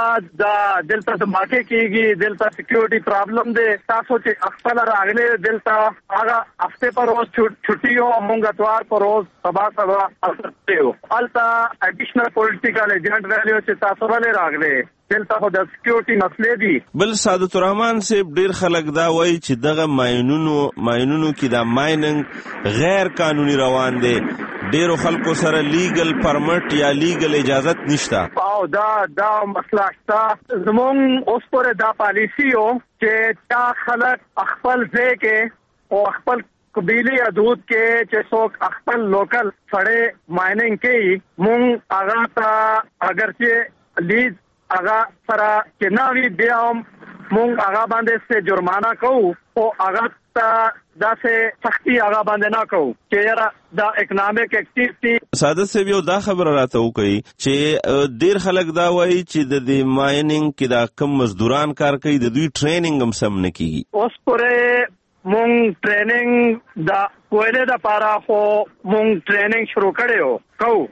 دلته د ماکه کیږي دلته سکیورټي پرابلم دی تاسو چې خپل راغلي دلته هغه هفته پر روز چھٹی او مونږ اتوار پر روز سبا اثرته التا اډیشنل پولیټیکل ایجنټ ویلیو چې تاسو باندې راغلي دلته خو د سکیورټي مسلې دي. بل سعادت الرحمن صاحب ډیر خلک دا وایي چې دغه ماینونو کې دا مایننګ غیر قانوني روان دي ډیرو خلکو سره لیګل پرمټ یا لیګل اجازت نشته او دا مسله شته زموږ اوس پر دا پالیسی او چې تا خلک خپل ځای کې او خپل قبیلی حدود کې چې څوک خپل لوکل سړی مایننګ کوي مونږ هغه ته اگر چې لیز هغه سره چې ناوی بیا مونږ هغه باندې څه جرمانه کوو او هغه ته داسې سختي هغه باندې نه کوو چې یاره دا اکنامک اکټیویټي. سعادت صاحب یو دا خبر راته وکړي چې ډیر خلک دا وایي چې د دې مایننګ کې دا کم مزدوران کار کوي د دوی ټریننګ هم سم نه کیږي. اوس پورې مونږ ټریننګ دا کویلې د پاره خو مونږ ټریننګ شروع کړو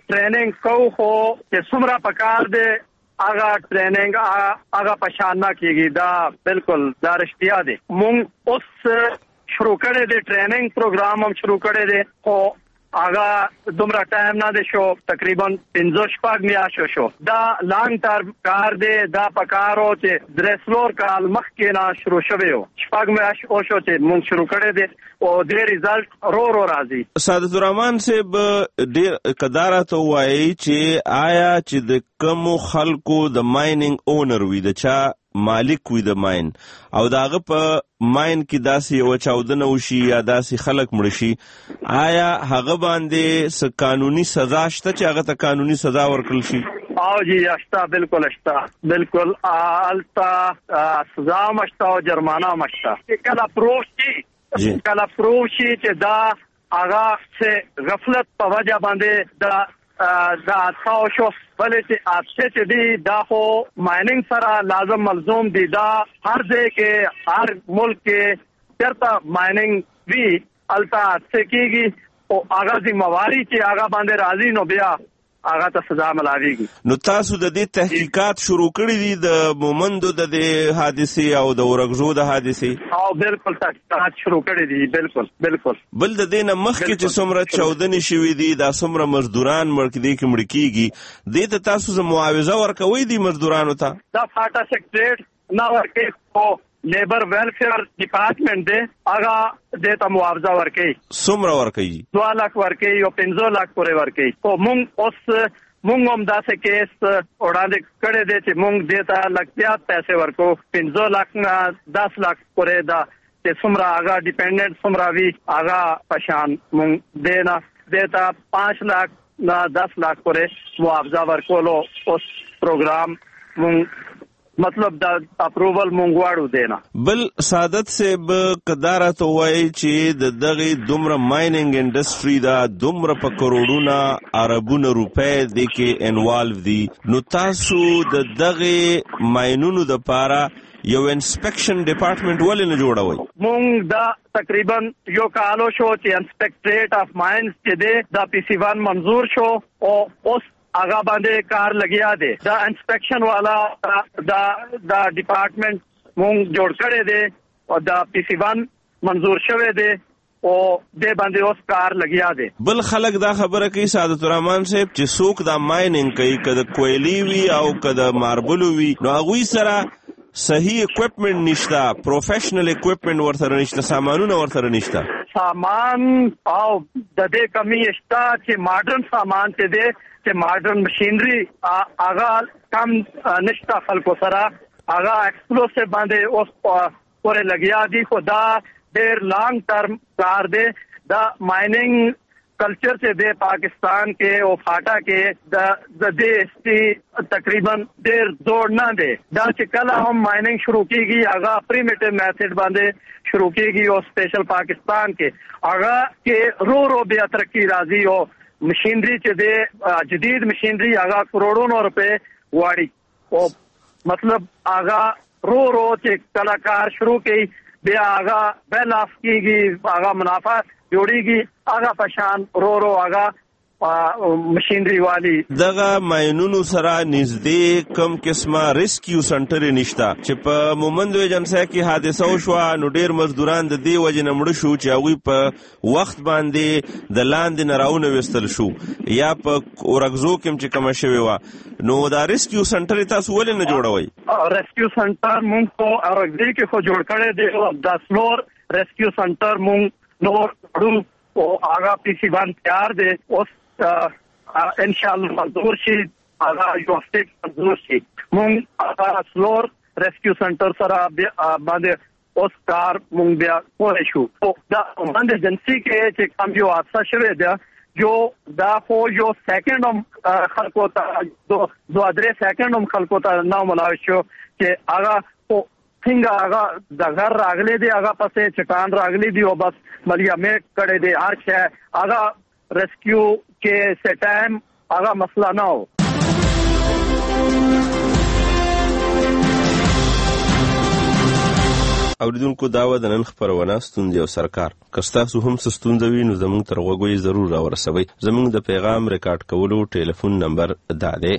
خو چې څومره پکار دی هغه ټریننګ هغه پشان نه کیږي دا بالکل دا رښتیا دی. مونږ اوس شروع کړی دی ټریننګ پروګرام هم شروع کړی دی خو هغه دومره ټایم نه دی شو تقریبا 5-6 میاشتې شو دا لانګ ټرم کار دی دا پکارو چې درسلور کال مخکې نه شروع شوی و 6 میاشتې او شو چې مونږ شروع کړی دی او د ریزلټ رو راځي. سعادت الرحمن صاحب ډیر قدارت وایي چې آیا چې د کوم خلکو د مایننګ اونر وي د چا مالک وي د ماین او داغه په ماین کې داسې یو چاودنه وشي یا داسې خلک مړ شي آیا هغه باندې څه قانوني سزا شته چې هغه ته قانوني سزا ورکړل شي؟ او جی اشتا بالکل التا سزا مشتا او جرمانه مشتا کله پروف شي چې دا هغه څه غفلت په وجه باندې دا تاسو شو بلې چې اته چې دی دا خو مایننګ سره لازم ملزوم دی دا هر ځای کې هر ملک کې چرته مایننګ وی التا څه کېږي او هغه ذمہواری چې هغه باندې راځي نو بیا هغه ته سزا ملاويږي. نو تاسو د دې تحقیقات شروع کړی دي د مومندو د دې حادثه او د ورغجو د حادثه؟ او بالکل تحقیقات شروع کړی دي بالکل بل د دې نه مخکې چې څومره چاودنې شوې دي دا څومره مزدوران مړ کېږي دې ته تاسو معاوضه ورکوي دي مزدورانو ته؟ دا فاټا سیکریټریټ نه ورکوي لیبر ویلفیر ډپارټمنټ دی هغه دته معاوضه ورکوي. څومره ورکوي؟ 2 لک ورکوي او 15 لک پورې ورکوي. او مونږ هم داسې کیس وړاندې کړی دی چې مونږ دته لکتیا پیسې ورکو 15 لک نه 10 لک پورې دا چې څومره هغه ډیپندنٹ څومره وی هغه پشان مونږ دینا دته 5 لک نه 10 لک پورې معاوضه ورکولو اوس پروګرام مونږ مطلب دا اپروول مونږ دینا. بل سعادت صاحب قدارت وایي چې د دغه دومره مایننګ انډستری دا دومره په کروڑونه اربونه روپے د کې انوالو دي نو تاسو د دغه ماینونو د پاره یو انسپیکشن ډپارټمنټ ولې نه جوړوي؟ مونږ دا تقریبا یو کالو شو چې انسپیکټریټ اف ماینز چې دا PC1 منظور شو او اوس هغه باندې کار لګیا دی. دا انسپیکشن والا دا ډپارټمنټ مونږ جوړ کړی دی او دا PC1 منظور شوی دی او د باندې اوس کار لګیا دی. بل خلک دا خبره کوي سعادت الرحمن صاحب چې څوک دا مایننګ کوي کده کویلی وی او کده ماربلو وی نو هغه سره صحیح اکوپمنٹ نشته پروفیشنل اکوپمنٹ ورته نشته سامانونه ورته نشته سامان او د دې کمی شته چې ماډرن سامان ته دی چې ماډرن ماشينري هغه کم نشته خلکو سره هغه ایکسپلوسیو باندې اوس پورې لګیا دي خو دا ډېر لانګ ټرم کار دی. دا مایننګ کلچر سے دے پاکستان کے او فاٹا کے د دې تقریبا ډېر زور نه دی. دا چې کله هم مایننګ شروع کیږي هغه پریمیټیو میتھډ باندې شروع کیږي او سپیشل پاکستان کې هغه کې رو بیا ترقی راځي او مشینری چې دې جدید مشینری هغه کروڑونو روپے واړي او مطلب هغه رو چې کلاکار شروع کړي بیا هغه بیل اف کیږي هغه منافع جوړیږي هغه پشان رو هغه ماشينري والی دغه ماينونو سره نږدې کم قسمه ریسکیو سنټر نشته چې په مومند ایجنسی کې حادثه وشوه نو ډیر مزدوران د دې وجې نه مړه شو چې هغوی په وخت باندې د لاندې نه راونه ویستل شو یا په اورګزو کې چې کومه شوې وه نو دا ریسکیو سنټر تاسو ولې نه جوړوئ؟ ریسکیو سنټر مونږ په اورګزو کې خو جوړ کړی دی 10 فلور ریسکیو سنټر مونږ نور ډول او هغه پیسې باندې تیار دی اوس ان شاء الله منظور شي هغه یو هفته منظور شي مونږ هغه فلور ریسکیو سنټر سره باندې اوس کار مونږ بیا کولی شو او دا باندې ایجنسی کې چې کوم یو حادثه شوې ده جو دا خو یو سیکنډ هم خلکو ته دو درې سیکنډ هم خلکو ته نه ملاوي شو چې هغه څنګه هغه د غر راغلي دی هغه پسې چټان راغلي دی او بس ملیا میک کړي دی هر شي هغه ریسکیو کې سټایم هغه مسله نه و. اوریدونکو دا و د نن خپرونه ستونزې او سرکار که ستاسو هم څه ستونزه وي نو زموږ تر غوږو یې ضرور راورسوئ. زموږ د پیغام ریکارډ کولو ټلیفون نمبر دا دی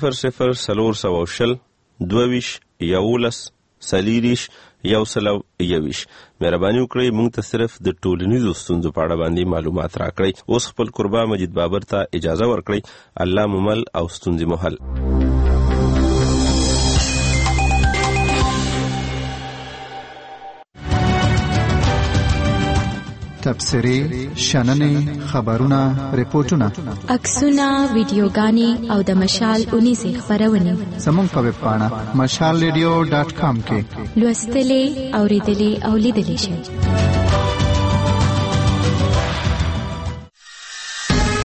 00 22 11 40 121. مهرباني وکړئ موږ ته صرف د ټولنیزو ستونزو په اړه باندې معلومات راکړئ. اوس خپل قربا مجید بابر ته اجازه ورکړئ. الله مو مل او ستونزې مو حل. تبصرې، شننې، خبرونه، ریپورتونه، عکسونه، ویډیوګانې او د مشال اونیزې خپرونې زموږ په ویب پاڼه mashalradio.com کې لوستلې، اوریدلې او لیدلې شئ.